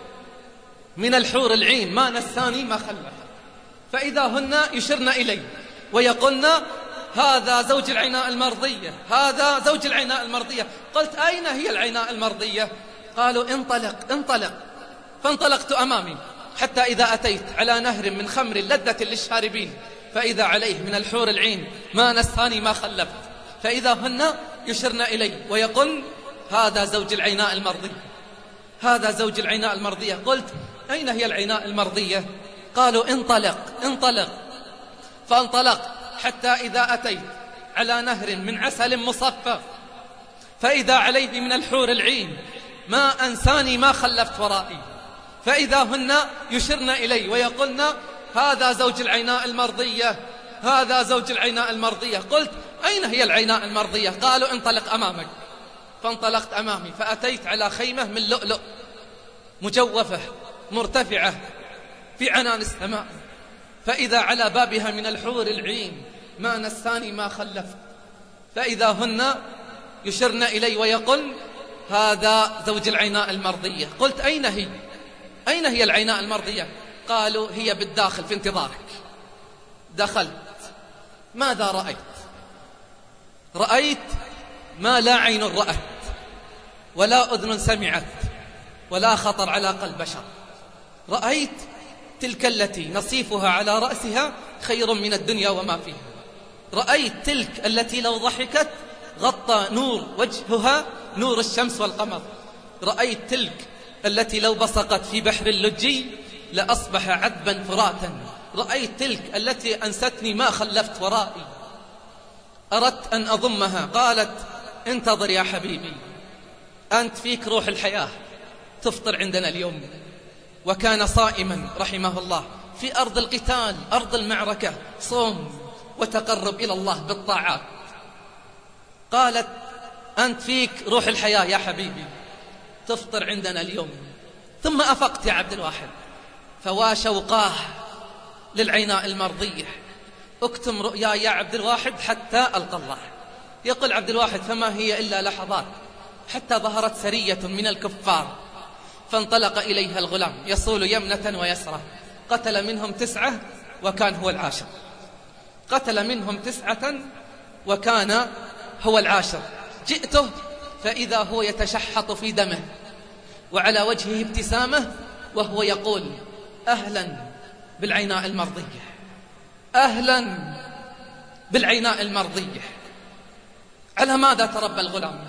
من الحور العين ما نساني ما خلف، فإذا هن يشرن إلي ويقولن هذا زوج العيناء المرضية، هذا زوج العيناء المرضية. قلت أين هي العيناء المرضية؟ قالوا انطلق انطلق. فانطلقت أمامي حتى إذا أتيت على نهر من خمر لذة للشاربين، فإذا عليه من الحور العين ما نساني ما خلفت، فإذا هن يشرن إلي ويقولن هذا زوج العيناء المرضية، هذا زوج العيناء المرضية. قلت أين هي العيناء المرضية؟ قالوا انطلق انطلق. فانطلقت حتى إذا أتيت على نهر من عسل مصفى، فإذا عليه من الحور العين ما أنساني ما خلفت ورائي، فإذا هن يشرن إلي ويقولن هذا زوج العيناء المرضية، هذا زوج العيناء المرضية. قلت أين هي العيناء المرضية؟ قالوا انطلق أمامك. فانطلقت أمامي فأتيت على خيمة من لؤلؤ مجوفة مرتفعة في عنان السماء، فإذا على بابها من الحور العين ما نساني ما خلفت، فإذا هن يشرن إلي ويقولن هذا زوج العيناء المرضية. قلت أين هي؟ أين هي العيناء المرضية؟ قالوا هي بالداخل في انتظارك. دخلت. ماذا رأيت؟ رأيت ما لا عين رأت ولا أذن سمعت ولا خطر على قلب بشر. رأيت تلك التي نصيفها على رأسها خير من الدنيا وما فيها. رأيت تلك التي لو ضحكت غطى نور وجهها نور الشمس والقمر. رأيت تلك التي لو بصقت في بحر اللجي لأصبح عذبا فراتا. رأيت تلك التي أنستني ما خلفت ورائي. أردت أن أضمها، قالت انتظر يا حبيبي، أنت فيك روح الحياة، تفطر عندنا اليوم. وكان صائما رحمه الله في أرض القتال، أرض المعركة، صوم وتقرب إلى الله بالطاعات. قالت أنت فيك روح الحياة يا حبيبي، تفطر عندنا اليوم. ثم أفقت يا عبد الواحد، فوا شوقاه للعيناء المرضية. اكتم رؤياي يا عبد الواحد حتى ألقى الله. يقول عبد الواحد فما هي إلا لحظات حتى ظهرت سرية من الكفار، فانطلق إليها الغلام يصول يمنة ويسرى. قتل منهم تسعة وكان هو العاشر، قتل منهم تسعة وكان هو العاشر. جئته فإذا هو يتشحط في دمه وعلى وجهه ابتسامة وهو يقول أهلا بالعيناء المرضية، أهلا بالعيناء المرضية. على ماذا تربى الغلام؟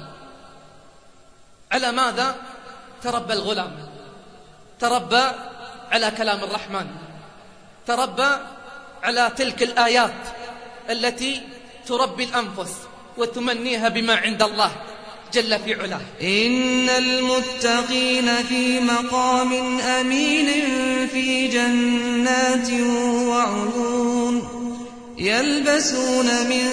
على ماذا تربى الغلام؟ تربى على كلام الرحمن، تربى على تلك الآيات التي تربي الأنفس وتمنيها بما عند الله جل في علاه. إن المتقين في مقام أمين في جنات وعيون يلبسون من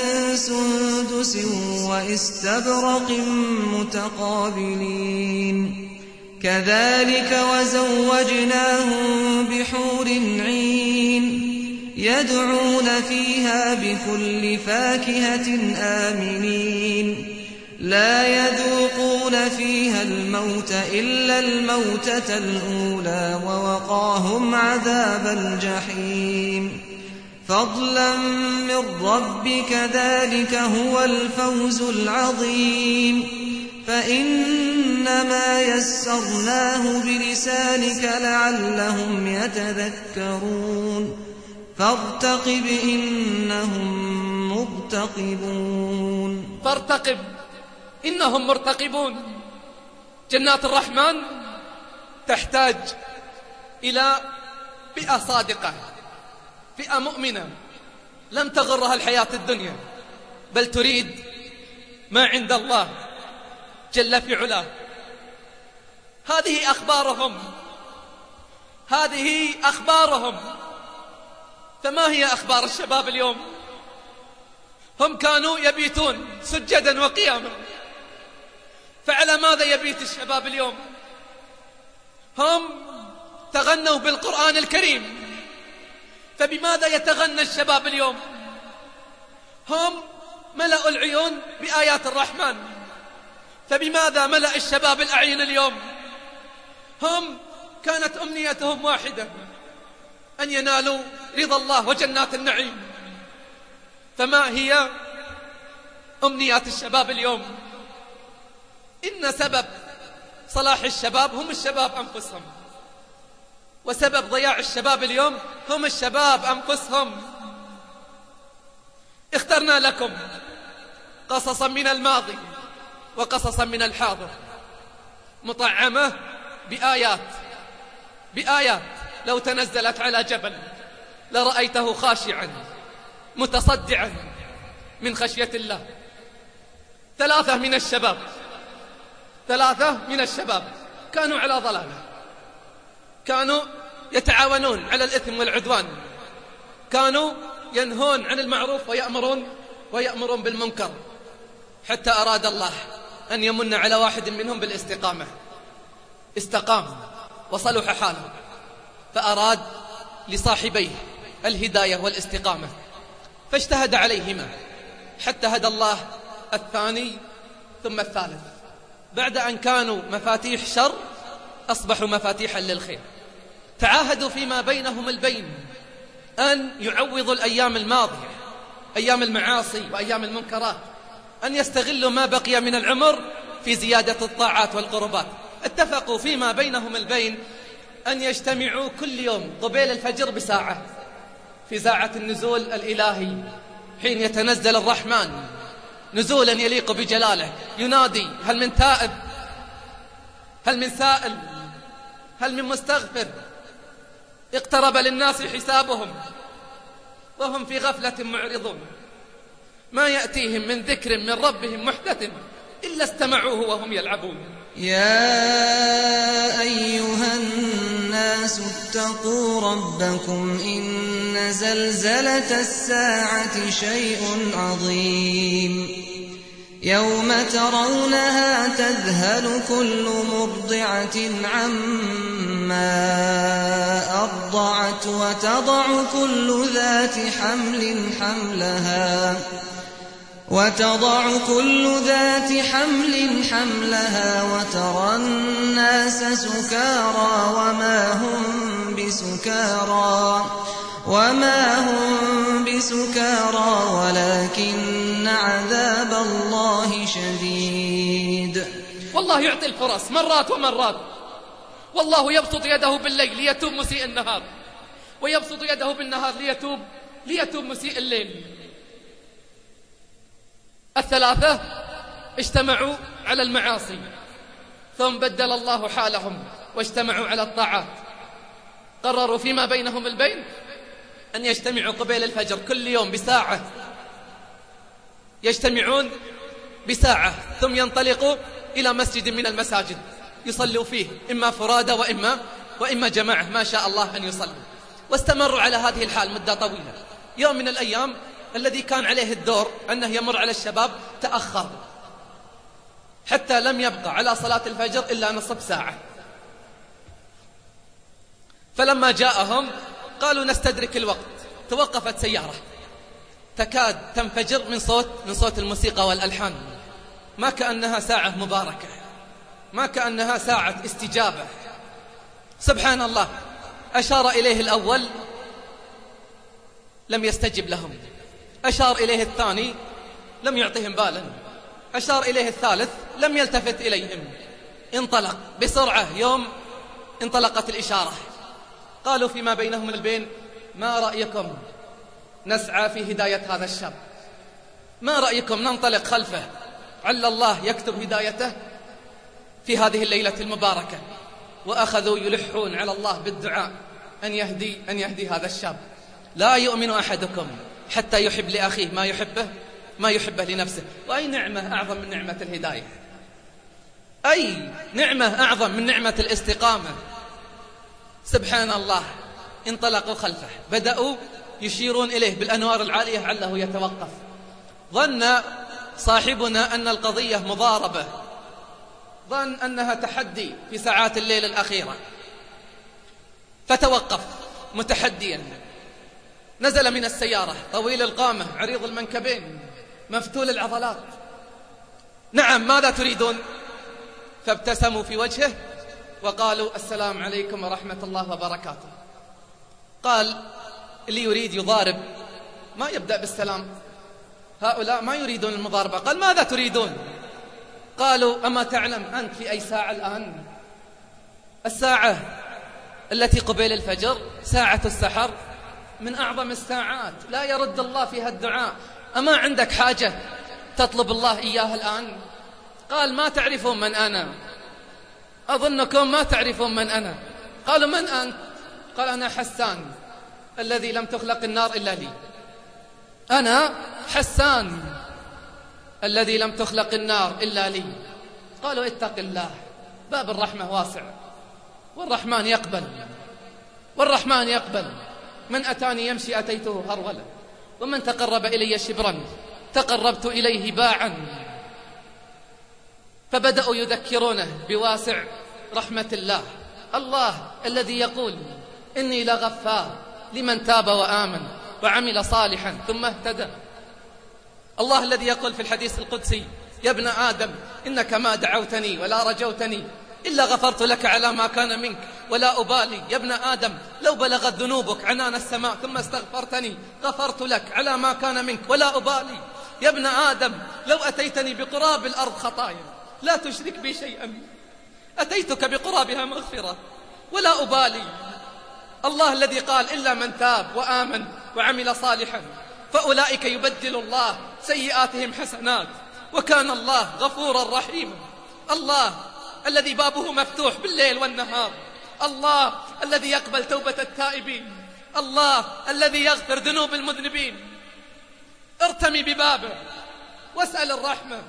سندس واستبرق متقابلين كذلك وزوجناهم بحور عين يدعون فيها بكل فاكهة آمنين لا يذوقون فيها الموت إلا الموتة الأولى ووقاهم عذاب الجحيم فضلا من ربك ذلك هو الفوز العظيم فإنما يسرناه بلسانك لعلهم يتذكرون فارتقب إنهم مرتقبون فارتقب إنهم مرتقبون. جنات الرحمن تحتاج إلى فئة صادقة، فئة مؤمنة لم تغرها الحياة الدنيا بل تريد ما عند الله جل في علاه. هذه أخبارهم هذه أخبارهم فما هي أخبار الشباب اليوم؟ هم كانوا يبيتون سجدا وقياما، فعلى ماذا يبيت الشباب اليوم؟ هم تغنوا بالقرآن الكريم، فبماذا يتغنى الشباب اليوم؟ هم ملأوا العيون بآيات الرحمن، فبماذا ملأ الشباب الأعين اليوم؟ هم كانت أمنيتهم واحدة، أن ينالوا رضا الله وجنات النعيم، فما هي أمنيات الشباب اليوم؟ إن سبب صلاح الشباب هم الشباب أنفسهم، وسبب ضياع الشباب اليوم هم الشباب أنفسهم. اخترنا لكم قصصا من الماضي وقصصا من الحاضر مطعمة بآيات بآيات لو تنزلت على جبل لرأيته خاشعا متصدعا من خشية الله. ثلاثة من الشباب ثلاثة من الشباب كانوا على ضلالة، كانوا يتعاونون على الإثم والعدوان، كانوا ينهون عن المعروف ويأمرون ويأمرون بالمنكر، حتى أراد الله أن يمن على واحد منهم بالاستقامة، استقام وصلح حاله، فأراد لصاحبيه الهداية والاستقامة فاجتهد عليهما حتى هدى الله الثاني ثم الثالث. بعد أن كانوا مفاتيح شر أصبحوا مفاتيحا للخير. تعاهدوا فيما بينهم البين أن يعوضوا الأيام الماضية، أيام المعاصي وأيام المنكرات، أن يستغلوا ما بقي من العمر في زيادة الطاعات والقربات. اتفقوا فيما بينهم البين أن يجتمعوا كل يوم قبيل الفجر بساعة في ساعة النزول الإلهي، حين يتنزل الرحمن نزولا يليق بجلاله، ينادي هل من تائب، هل من سائل، هل من مستغفر. اقترب للناس حسابهم وهم في غفلة معرضون، ما يأتيهم من ذكر من ربهم محدث إلا استمعوه وهم يلعبون. يا أيها الناس اتقوا ربكم إن زلزلة الساعة شيء عظيم يوم ترونها تذهل كل مرضعة عما أرضعت وتضع كل ذات حمل حملها وتضع كل ذات حمل حملها وترى الناس سكارى وما هم بسكارى وما هم بسكارى ولكن عذاب الله شديد. والله يعطي الفرص مرات ومرات، والله يبسط يده بالليل ليتوب مسيء النهار، ويبسط يده بالنهار ليتوب ليتوب مسيء الليل. الثلاثة اجتمعوا على المعاصي ثم بدل الله حالهم واجتمعوا على الطاعات. قرروا فيما بينهم البين أن يجتمعوا قبيل الفجر كل يوم بساعة، يجتمعون بساعة ثم ينطلقوا إلى مسجد من المساجد يصلوا فيه، إما فرادى وإما, وإما جماعة ما شاء الله أن يصلوا. واستمروا على هذه الحال مدة طويلة. يوم من الأيام الذي كان عليه الدور أنه يمر على الشباب تأخر حتى لم يبقى على صلاة الفجر إلا نصف ساعة، فلما جاءهم قالوا نستدرك الوقت. توقفت سيارة تكاد تنفجر من صوت من صوت الموسيقى والألحان، ما كأنها ساعة مباركة، ما كأنها ساعة استجابة. سبحان الله، أشار إليه الأول لم يستجب لهم، أشار إليه الثاني لم يعطهم بالا، أشار إليه الثالث لم يلتفت إليهم. انطلق بسرعة. يوم انطلقت الإشارة قالوا فيما بينهم البين: ما رأيكم نسعى في هداية هذا الشاب؟ ما رأيكم ننطلق خلفه عل الله يكتب هدايته في هذه الليلة المباركة؟ وأخذوا يلحون على الله بالدعاء أن يهدي أن يهدي هذا الشاب. لا يؤمن أحدكم حتى يحب لأخيه ما يحبه ما يحبه لنفسه. وأي نعمة أعظم من نعمة الهداية؟ أي نعمة أعظم من نعمة الاستقامة؟ سبحان الله. انطلقوا خلفه، بدأوا يشيرون إليه بالأنوار العالية عله يتوقف. ظن صاحبنا أن القضية مضاربة، ظن أنها تحدي في ساعات الليل الأخيرة، فتوقف متحديا. نزل من السيارة طويل القامة عريض المنكبين مفتول العضلات. نعم، ماذا تريدون؟ فابتسموا في وجهه وقالوا: السلام عليكم ورحمة الله وبركاته. قال: اللي يريد يضارب ما يبدأ بالسلام، هؤلاء ما يريدون المضاربة. قال: ماذا تريدون؟ قالوا: أما تعلم أنت في أي ساعة الآن؟ الساعة التي قبيل الفجر، ساعة السحر، من أعظم الساعات، لا يرد الله فيها الدعاء. أما عندك حاجة تطلب الله إياها الآن؟ قال: ما تعرفون من أنا، أظنكم ما تعرفون من أنا. قالوا: من أنت؟ قال: أنا حسان الذي لم تخلق النار إلا لي. أنا حسان الذي لم تخلق النار إلا لي. قالوا: اتق الله، باب الرحمة واسع، والرحمن يقبل والرحمن يقبل. من أتاني يمشي أتيته هرولا، ومن تقرب إلي شبرا تقربت إليه باعا. فبدأوا يذكرونه بواسع رحمة الله، الله الذي يقول: إني لغفار لمن تاب وآمن وعمل صالحا ثم اهتدى. الله الذي يقول في الحديث القدسي: يا ابن آدم إنك ما دعوتني ولا رجوتني إلا غفرت لك على ما كان منك ولا أبالي. يا ابن آدم لو بلغت ذنوبك عنان السماء ثم استغفرتني غفرت لك على ما كان منك ولا أبالي. يا ابن آدم لو أتيتني بقراب الأرض خطايا لا تشرك بي شيئا أتيتك بقرابها مغفرة ولا أبالي. الله الذي قال: إلا من تاب وآمن وعمل صالحا فأولئك يبدل الله سيئاتهم حسنات وكان الله غفورا رحيما. الله الذي بابه مفتوح بالليل والنهار، الله الذي يقبل توبة التائبين، الله الذي يغفر ذنوب المذنبين. ارتمي ببابه واسأل الرحمة.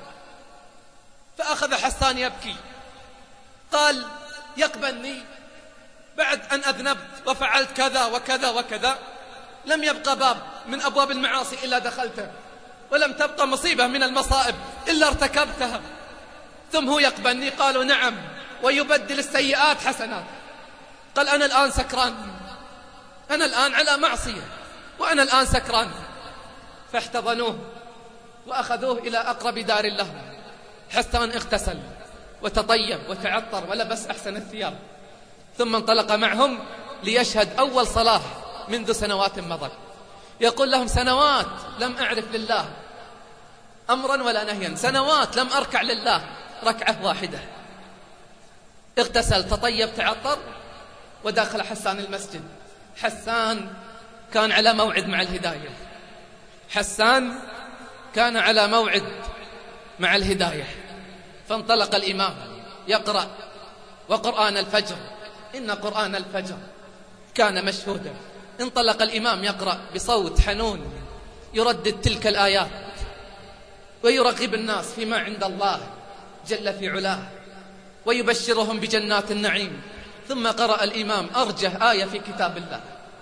فأخذ حسان يبكي، قال: يقبلني بعد أن أذنبت وفعلت كذا وكذا وكذا؟ لم يبقى باب من أبواب المعاصي إلا دخلته، ولم تبقى مصيبة من المصائب إلا ارتكبتها، ثم هو يقبلني؟ قالوا: نعم، ويبدل السيئات حسنات. قال: أنا الآن سكران، أنا الآن على معصية، وأنا الآن سكران. فاحتضنوه وأخذوه إلى أقرب دار لهم. حسان اغتسل وتطيب وتعطر ولبس أحسن الثياب، ثم انطلق معهم ليشهد أول صلاة منذ سنوات مضت. يقول لهم: سنوات لم أعرف لله أمرا ولا نهيا، سنوات لم أركع لله ركعة واحدة. اغتسل تطيب تعطر وداخل حسان المسجد. حسان كان على موعد مع الهداية، حسان كان على موعد مع الهداية. فانطلق الإمام يقرأ، وقرآن الفجر إن قرآن الفجر كان مشهودا. انطلق الإمام يقرأ بصوت حنون يردد تلك الآيات ويرغب الناس فيما عند الله جل في علاه ويبشرهم بجنات النعيم. ثم قرأ الإمام أرجه آية في كتاب الله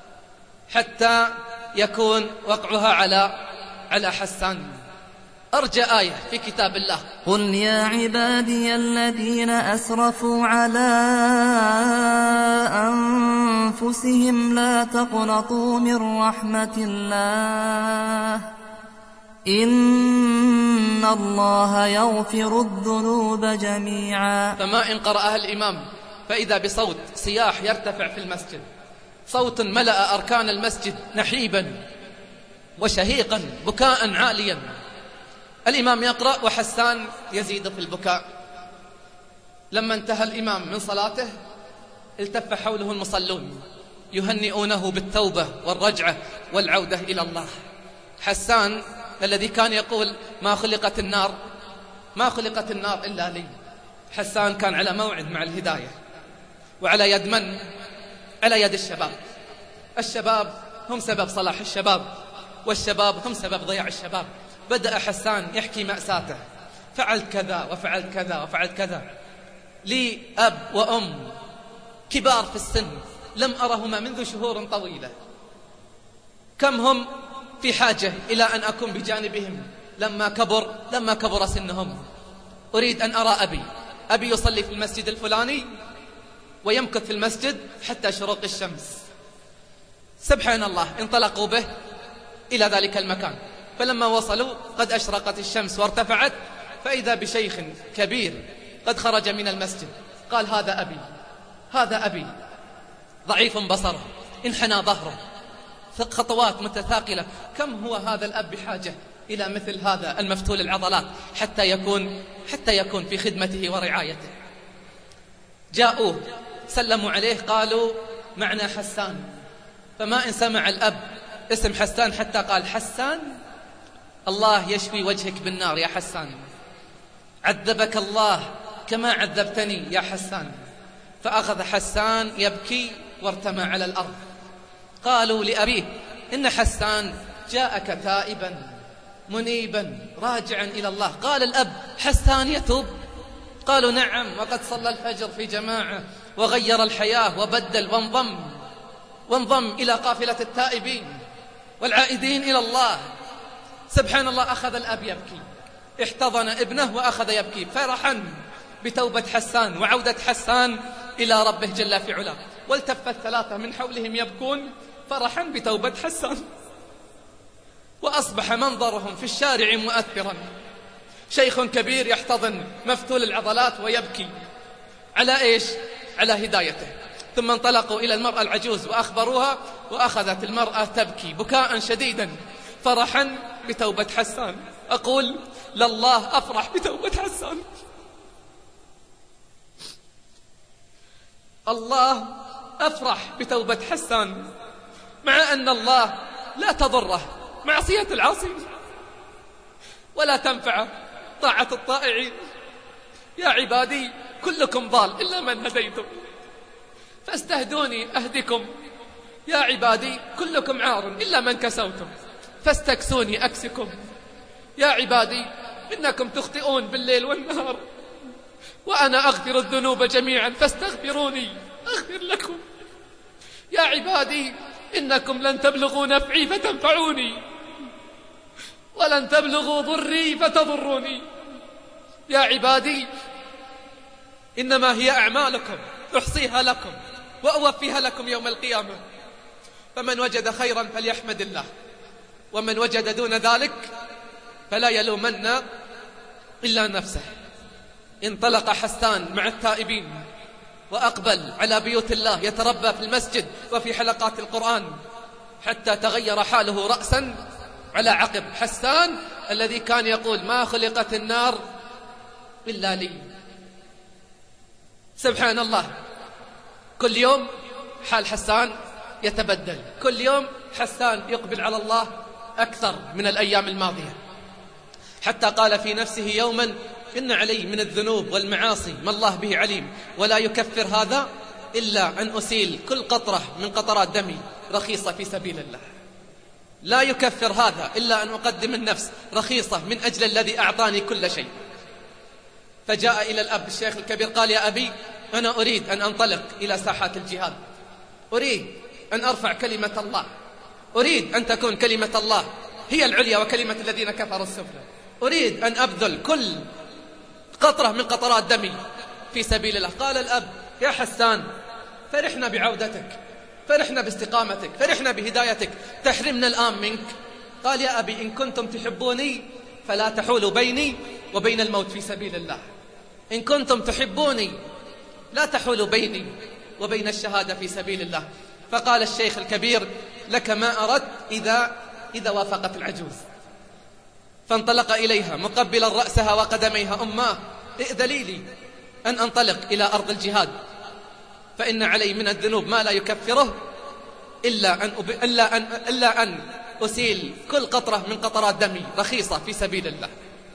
حتى يكون وقعها على على حسان. أرجى آية في كتاب الله: قل يا عبادي الذين أسرفوا على أنفسهم لا تقنطوا من رحمة الله إن الله يغفر الذنوب جميعا. فما إن قرأها الإمام فإذا بصوت صياح يرتفع في المسجد، صوت ملأ أركان المسجد نحيبا وشهيقا بكاء عاليا. الإمام يقرأ وحسان يزيد في البكاء. لما انتهى الإمام من صلاته التف حوله المصلون يهنئونه بالتوبة والرجعة والعودة إلى الله. حسان الذي كان يقول ما خلقت النار ما خلقت النار إلا لي، حسان كان على موعد مع الهداية، وعلى يد من؟ على يد الشباب. الشباب هم سبب صلاح الشباب، والشباب هم سبب ضياع الشباب. بدأ حسان يحكي مأساته، فعلت كذا وفعلت كذا وفعلت كذا، لي أب وأم كبار في السن لم أرهما منذ شهور طويلة، كم هم في حاجة إلى أن أكون بجانبهم لما كبر لما كبر سنهم. أريد أن أرى أبي أبي يصلي في المسجد الفلاني ويمكث في المسجد حتى شروق الشمس. سبحان الله، انطلقوا به إلى ذلك المكان، فلما وصلوا قد أشرقت الشمس وارتفعت، فإذا بشيخ كبير قد خرج من المسجد. قال هذا أبي هذا أبي ضعيف بصره، انحنى ظهره، خطوات متثاقلة. كم هو هذا الأب بحاجة إلى مثل هذا المفتول العضلات حتى يكون حتى يكون في خدمته ورعايته. جاءوه سلموا عليه قالوا معنا حسان، فما إن سمع الأب اسم حسان حتى قال حسان الله يشفي وجهك بالنار يا حسان، عذبك الله كما عذبتني يا حسان. فأخذ حسان يبكي وارتمى على الأرض. قالوا لأبيه إن حسان جاءك تائبا منيبا راجعا إلى الله. قال الأب حسان يتوب؟ قالوا نعم، وقد صلى الفجر في جماعة وغير الحياة وبدل وانضم وانضم إلى قافلة التائبين والعائدين إلى الله. سبحان الله، أخذ الأب يبكي، احتضن ابنه وأخذ يبكي فرحا بتوبة حسان وعودة حسان إلى ربه جل في علاه. والتف الثلاثة من حولهم يبكون فرحا بتوبة حسان، وأصبح منظرهم في الشارع مؤثرا. شيخ كبير يحتضن مفتول العضلات ويبكي على إيش؟ على هدايته. ثم انطلقوا إلى المرأة العجوز وأخبروها، وأخذت المرأة تبكي بكاء شديدا فرحا بتوبة حسان. أقول لله أفرح بتوبة حسان. الله أفرح بتوبة حسان، مع أن الله لا تضره معصية العاصين ولا تنفع طاعة الطائعين. يا عبادي كلكم ضال إلا من هديتم فاستهدوني أهدكم. يا عبادي كلكم عار إلا من كسوتم فاستكسوني أكسكم. يا عبادي إنكم تخطئون بالليل والنهار وأنا أغفر الذنوب جميعا فاستغفروني أغفر لكم. يا عبادي إنكم لن تبلغوا نفعي فتنفعوني ولن تبلغوا ضري فتضروني. يا عبادي إنما هي أعمالكم أحصيها لكم وأوفيها لكم يوم القيامة، فمن وجد خيرا فليحمد الله، ومن وجد دون ذلك فلا يلومن إلا نفسه. انطلق حسان مع التائبين وأقبل على بيوت الله يتربى في المسجد وفي حلقات القرآن حتى تغير حاله رأسا على عقب. حسان الذي كان يقول ما خلقت النار إلا لي. سبحان الله، كل يوم حال حسان يتبدل، كل يوم حسان يقبل على الله أكثر من الأيام الماضية، حتى قال في نفسه يوما إن علي من الذنوب والمعاصي ما الله به عليم، ولا يكفر هذا إلا أن أسيل كل قطرة من قطرات دمي رخيصة في سبيل الله. لا يكفر هذا إلا أن أقدم النفس رخيصة من أجل الذي أعطاني كل شيء. فجاء إلى الأب الشيخ الكبير قال يا أبي أنا أريد أن أنطلق إلى ساحات الجهاد، أريد أن أرفع كلمة الله، أريد أن تكون كلمة الله هي العليا وكلمة الذين كفروا السفلى، أريد أن أبذل كل قطرة من قطرات دمي في سبيل الله. قال الأب يا حسان فرحنا بعودتك، فرحنا باستقامتك، فرحنا بهدايتك، تحرمنا الآن منك. قال يا أبي إن كنتم تحبوني فلا تحولوا بيني وبين الموت في سبيل الله. إن كنتم تحبوني لا تحولوا بيني وبين الشهادة في سبيل الله. فقال الشيخ الكبير لك ما أردت إذا, إذا وافقت العجوز. فانطلق إليها مقبلا رأسها وقدميها. أماه ائذلي لي أن أنطلق إلى أرض الجهاد، فإن علي من الذنوب ما لا يكفره إلا أن, أب... إلا أن... إلا أن أسيل كل قطرة من قطرات دمي رخيصة في سبيل الله.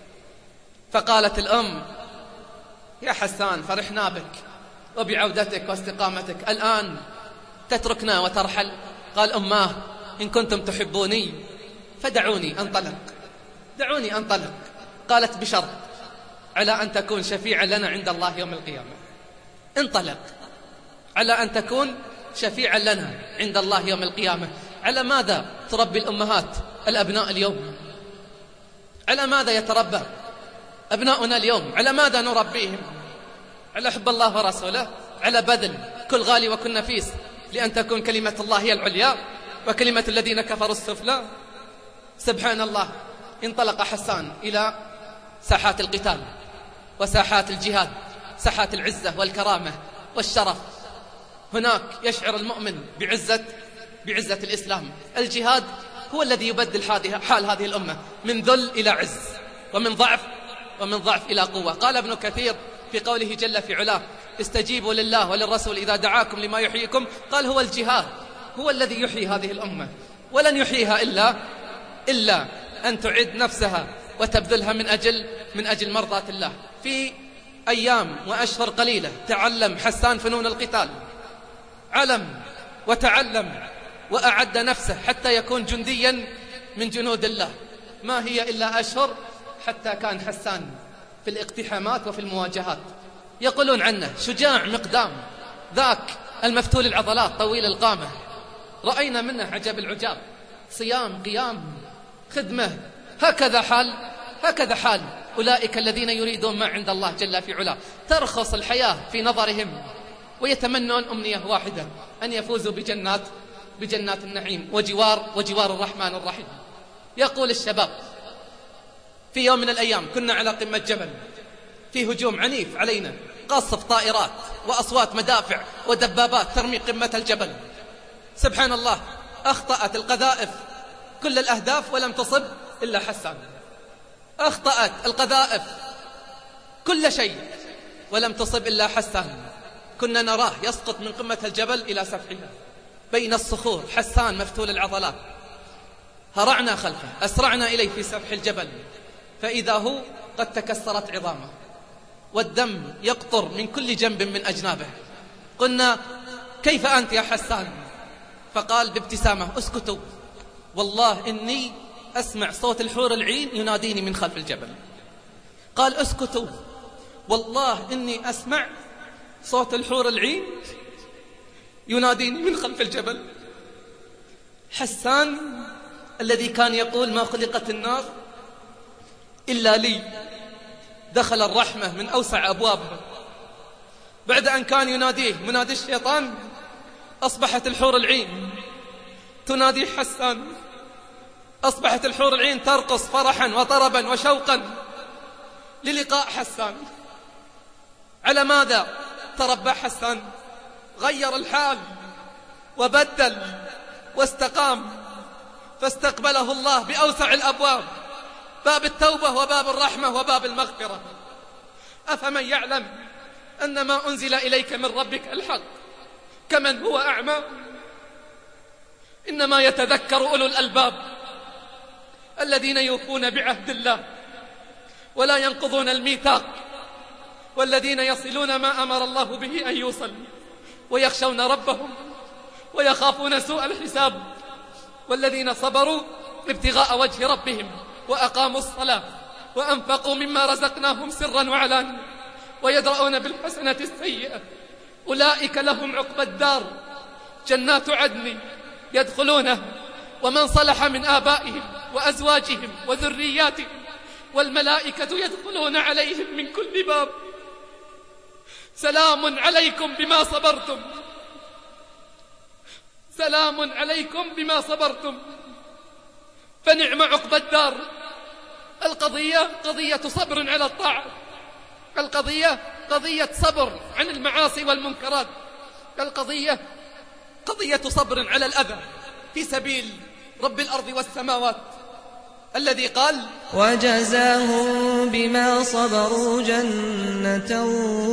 فقالت الأم يا حسان فرحنا بك وبعودتك واستقامتك، الآن تتركنا وترحل؟ قال أماه إن كنتم تحبوني فدعوني أنطلق، دعوني أنطلق. قالت بشرط على أن تكون شفيعا لنا عند الله يوم القيامة. انطلق على أن تكون شفيعا لنا عند الله يوم القيامة. على ماذا تربي الأمهات الأبناء اليوم؟ على ماذا يتربى أبناؤنا اليوم؟ على ماذا نربيهم؟ على حب الله ورسوله، على بذل كل غالي وكل نفيس لأن تكون كلمة الله هي العليا وكلمة الذين كفروا السفلى. سبحان الله. انطلق حسان إلى ساحات القتال وساحات الجهاد، ساحات العزة والكرامة والشرف. هناك يشعر المؤمن بعزة بعزة الإسلام. الجهاد هو الذي يبدل حال هذه الأمة من ذل إلى عز، ومن ضعف ومن ضعف إلى قوة. قال ابن كثير في قوله جل في علاه استجيبوا لله وللرسول إذا دعاكم لما يحييكم، قال هو الجهاد هو الذي يحيي هذه الأمة، ولن يحييها إلا إلا أن تعد نفسها وتبذلها من أجل من أجل مرضاة الله. في أيام وأشهر قليلة تعلم حسان فنون القتال، علم وتعلم وأعد نفسه حتى يكون جنديا من جنود الله. ما هي إلا أشهر حتى كان حسان في الاقتحامات وفي المواجهات. يقولون عنه شجاع مقدام، ذاك المفتول العضلات طويل القامة. رأينا منه عجب العجاب، صيام قيام خدمة. هكذا حال هكذا حال أولئك الذين يريدون ما عند الله جل في علاه. ترخص الحياة في نظرهم ويتمنون أمنية واحدة، أن يفوزوا بجنات بجنات النعيم وجوار وجوار الرحمن الرحيم. يقول الشباب في يوم من الأيام كنا على قمة جبل، في هجوم عنيف علينا، قصف طائرات وأصوات مدافع ودبابات ترمي قمة الجبل. سبحان الله، أخطأت القذائف كل الأهداف ولم تصب إلا حسان. أخطأت القذائف كل شيء ولم تصب إلا حسان. كنا نراه يسقط من قمة الجبل إلى سفحها بين الصخور. حسان مفتول العضلات. هرعنا خلفه، أسرعنا إليه في سفح الجبل، فإذا هو قد تكسرت عظامه والدم يقطر من كل جنب من أجنابه. قلنا كيف أنت يا حسان؟ فقال بابتسامة اسكتوا، والله إني أسمع صوت الحور العين يناديني من خلف الجبل. قال اسكتوا، والله إني أسمع صوت الحور العين يناديني من خلف الجبل. حسان الذي كان يقول ما خلقت النار إلا لي، دخل الرحمة من أوسع أبوابها. بعد أن كان يناديه منادي الشيطان، أصبحت الحور العين تنادي حسان. أصبحت الحور العين ترقص فرحا وطربا وشوقا للقاء حسان. على ماذا تربى حسان؟ غير الحال وبدل واستقام، فاستقبله الله بأوسع الأبواب، باب التوبة وباب الرحمة وباب المغفرة. أفمن يعلم أن ما أنزل إليك من ربك الحق كمن هو أعمى؟ إنما يتذكر أولو الألباب الذين يوفون بعهد الله ولا ينقضون الميثاق، والذين يصلون ما أمر الله به أن يوصل، ويخشون ربهم ويخافون سوء الحساب، والذين صبروا ابتغاء وجه ربهم وأقاموا الصلاة وأنفقوا مما رزقناهم سرا وعلانية ويدرؤون بالحسنة السيئة أولئك لهم عقبى الدار جنات عدن يدخلونها ومن صلح من آبائهم وأزواجهم وذرياتهم والملائكة يدخلون عليهم من كل باب سلام عليكم بما صبرتم سلام عليكم بما صبرتم فنعم عقبى الدار. القضية قضية صبر على الطاعة، القضية قضية صبر عن المعاصي والمنكرات، القضية قضية صبر على الأذى في سبيل رب الأرض والسماوات الذي قال: وجزاهم بما صبروا جنة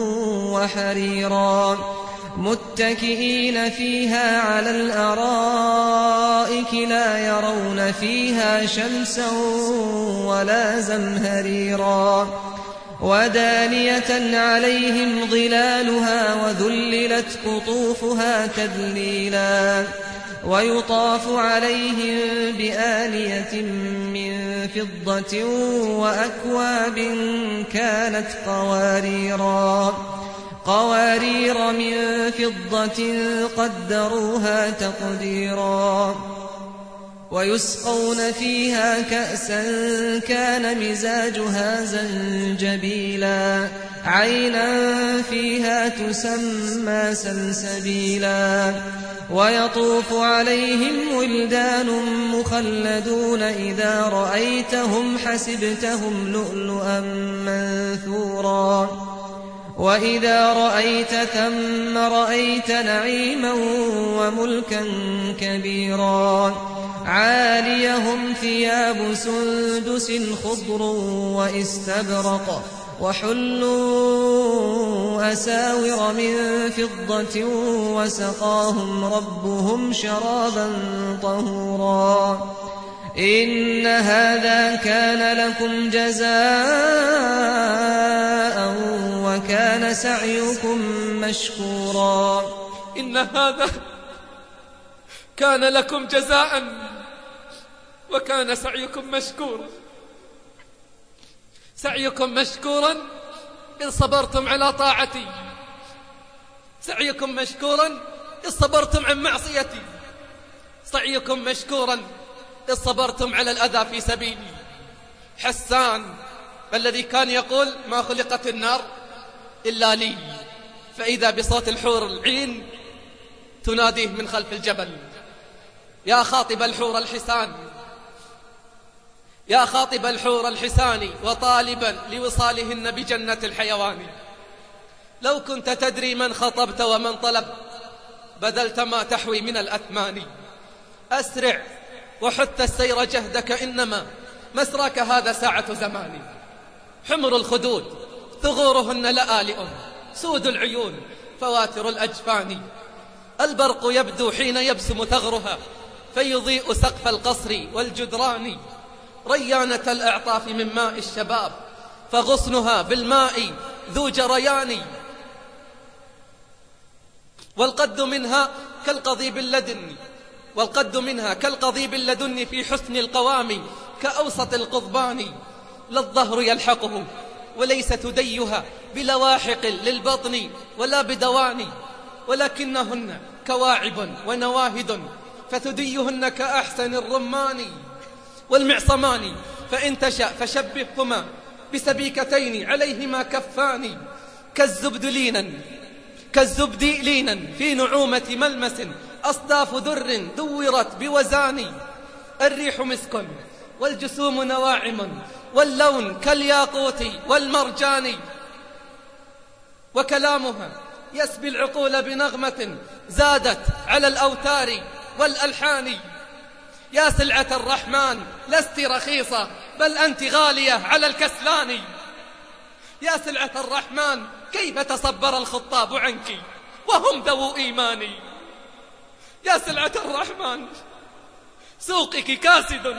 وحريرا متكئين فيها على الأرائك لا يرون فيها شمسا ولا زمهريرا ودانية عليهم ظلالها وذللت قطوفها تذليلا ويطاف عليهم بآنية من فضة وأكواب كانت قواريرا قوارير من فضة قدروها تقديرا ويسقون فيها كأسا كان مزاجها زنجبيلا عينا فيها تسمى سلسبيلا ويطوف عليهم ولدان مخلدون إذا رأيتهم حسبتهم لؤلؤا منثورا وإذا رأيت ثم رأيت نعيما وملكا كبيرا عاليهم ثياب سندس خضر واستبرق وحلوا أساور من فضة وسقاهم ربهم شرابا طهورا إن هذا كان لكم جزاء وكان سعيكم مشكورا. إن هذا كان لكم جزاء وكان سعيكم مشكورا. سعيكم مشكورا إن صبرتم على طاعتي، سعيكم مشكورا إن صبرتم عن معصيتي، سعيكم مشكورا إن صبرتم على الأذى في سبيلي. حسان الذي كان يقول: ما خلقت النار إلا لي، فإذا بصوت الحور العين تناديه من خلف الجبل: يا خاطب الحور الحسان، يا خاطب الحور الحسان وطالبا لوصالهن بجنة الحيوان، لو كنت تدري من خطبت ومن طلب بذلت ما تحوي من الأثمان. أسرع وحث السير جهدك إنما مسراك هذا ساعة زمان. حمر الخدود ثغورهن لآلئ سود العيون فواتر الأجفان. البرق يبدو حين يبسم ثغرها فيضيء سقف القصر والجدران. ريانة الأعطاف من ماء الشباب فغصنها بالماء ذو جريان. والقد منها كالقضيب اللدن والقد منها كالقضيب اللدن في حسن القوام كأوسط القضبان. لا الظهر يلحقه وليس تديها بلواحق للبطن ولا بدوان، ولكنهن كواعب ونواهد فتديهن كأحسن الرمان والمعصمان. فإن تشأ فشبههما بسبيكتين عليهما كفان كالزبد لينا كالزبد لينا في نعومة ملمس أصداف در دورت بوزان. الريح مسك والجسوم نواعم واللون كالياقوت والمرجان. وكلامها يسبي العقول بنغمة زادت على الأوتار والألحان. يا سلعة الرحمن لست رخيصة بل أنت غالية على الكسلان. يا سلعة الرحمن كيف تصبر الخطاب عنك وهم ذو إيمان. يا سلعة الرحمن سوقك كاسد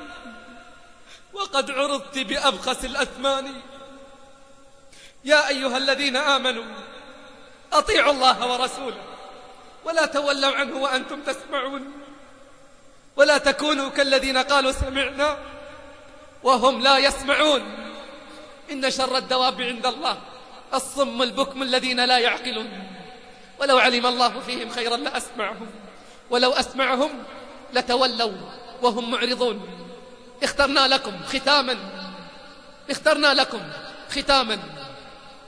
وقد عرضت بأبخس الأثمان. يا أيها الذين آمنوا أطيعوا الله ورسوله ولا تولوا عنه وأنتم تسمعون ولا تكونوا كالذين قالوا سمعنا وهم لا يسمعون. إن شر الدواب عند الله الصم البكم الذين لا يعقلون. ولو علم الله فيهم خيرا لأسمعهم ولو أسمعهم لتولوا وهم معرضون. اخترنا لكم ختاما اخترنا لكم ختاما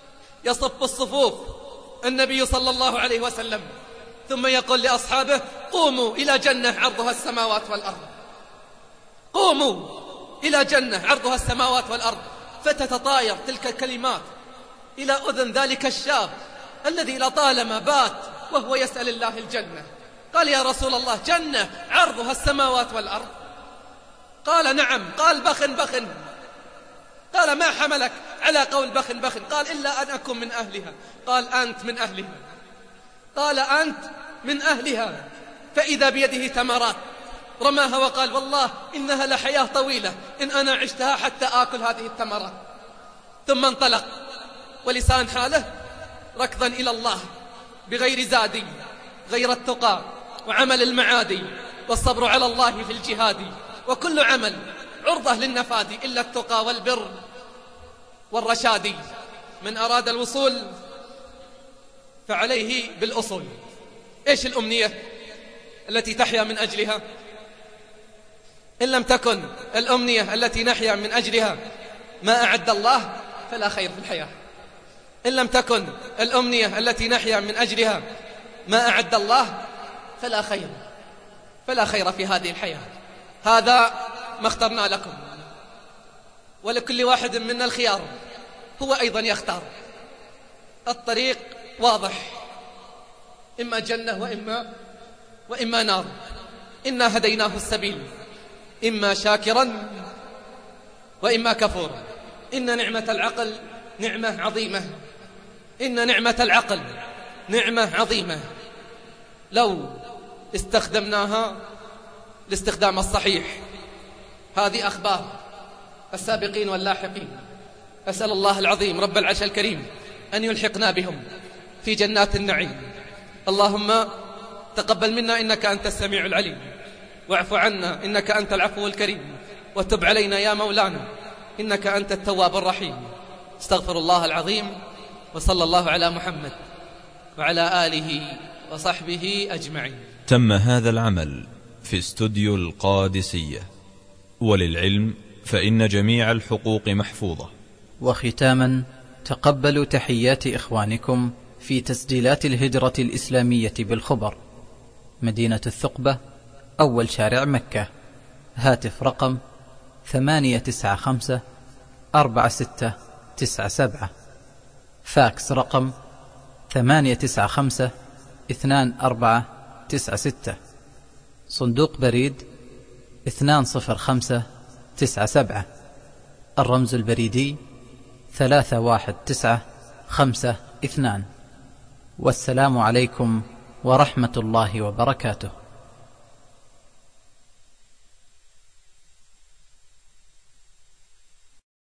يصف الصفوف النبي صلى الله عليه وسلم ثم يقول لأصحابه: قوموا إلى جنة عرضها السماوات والأرض، قوموا إلى جنة عرضها السماوات والأرض. فتتطاير تلك الكلمات إلى أذن ذلك الشاب الذي لطالما بات وهو يسأل الله الجنة. قال يا رسول الله جنة عرضها السماوات والأرض؟ قال نعم. قال بخن بخن. قال ما حملك على قول بخن بخن؟ قال إلا أن أكون من أهلها. قال أنت من أهلها. قال أنت من أهلها. فإذا بيده تمرات رماها وقال والله إنها لحياة طويلة إن أنا عشتها حتى آكل هذه التمرات. ثم انطلق ولسان حاله ركضا إلى الله بغير زادي غير التقى وعمل المعادي والصبر على الله في الجهاد، وكل عمل عرضة للنفاد إلا التقى والبر والرشاد. من أراد الوصول فعليه بالأصول. إيش الأمنية التي تحيا من أجلها؟ إن لم تكن الأمنية التي نحيا من أجلها ما أعد الله فلا خير في الحياة. إن لم تكن الأمنية التي نحيا من أجلها ما أعد الله فلا خير فلا خير في هذه الحياة. هذا ما اخترنا لكم، ولكل واحد منا الخيار، هو أيضا يختار. الطريق واضح، إما جنة وإما وإما نار. إنا هديناه السبيل إما شاكرا وإما كفورا. إن نعمة العقل نعمة عظيمة، إن نعمة العقل نعمة عظيمة لو استخدمناها الاستخدام الصحيح. هذه أخبار السابقين واللاحقين. أسأل الله العظيم رب العرش الكريم أن يلحقنا بهم في جنات النعيم. اللهم تقبل منا إنك أنت السميع العليم، واعف عنا إنك أنت العفو الكريم، وتب علينا يا مولانا إنك أنت التواب الرحيم. استغفر الله العظيم، وصلى الله على محمد وعلى آله وصحبه أجمعين. تم هذا العمل في استوديو القادسية، وللعلم فإن جميع الحقوق محفوظة. وختاما، تقبلوا تحيات إخوانكم في تسجيلات الهجرة الإسلامية بالخبر، مدينة الثقبة، أول شارع مكة. هاتف رقم ثمانية تسعة خمسة أربعة ستة تسعة سبعة. فاكس رقم ثمانية تسعة خمسة اثنان أربعة تسعة ستة. صندوق بريد اثنان صفر خمسة تسعة سبعة. الرمز البريدي ثلاثة واحد تسعة خمسة اثنان. والسلام عليكم ورحمة الله وبركاته.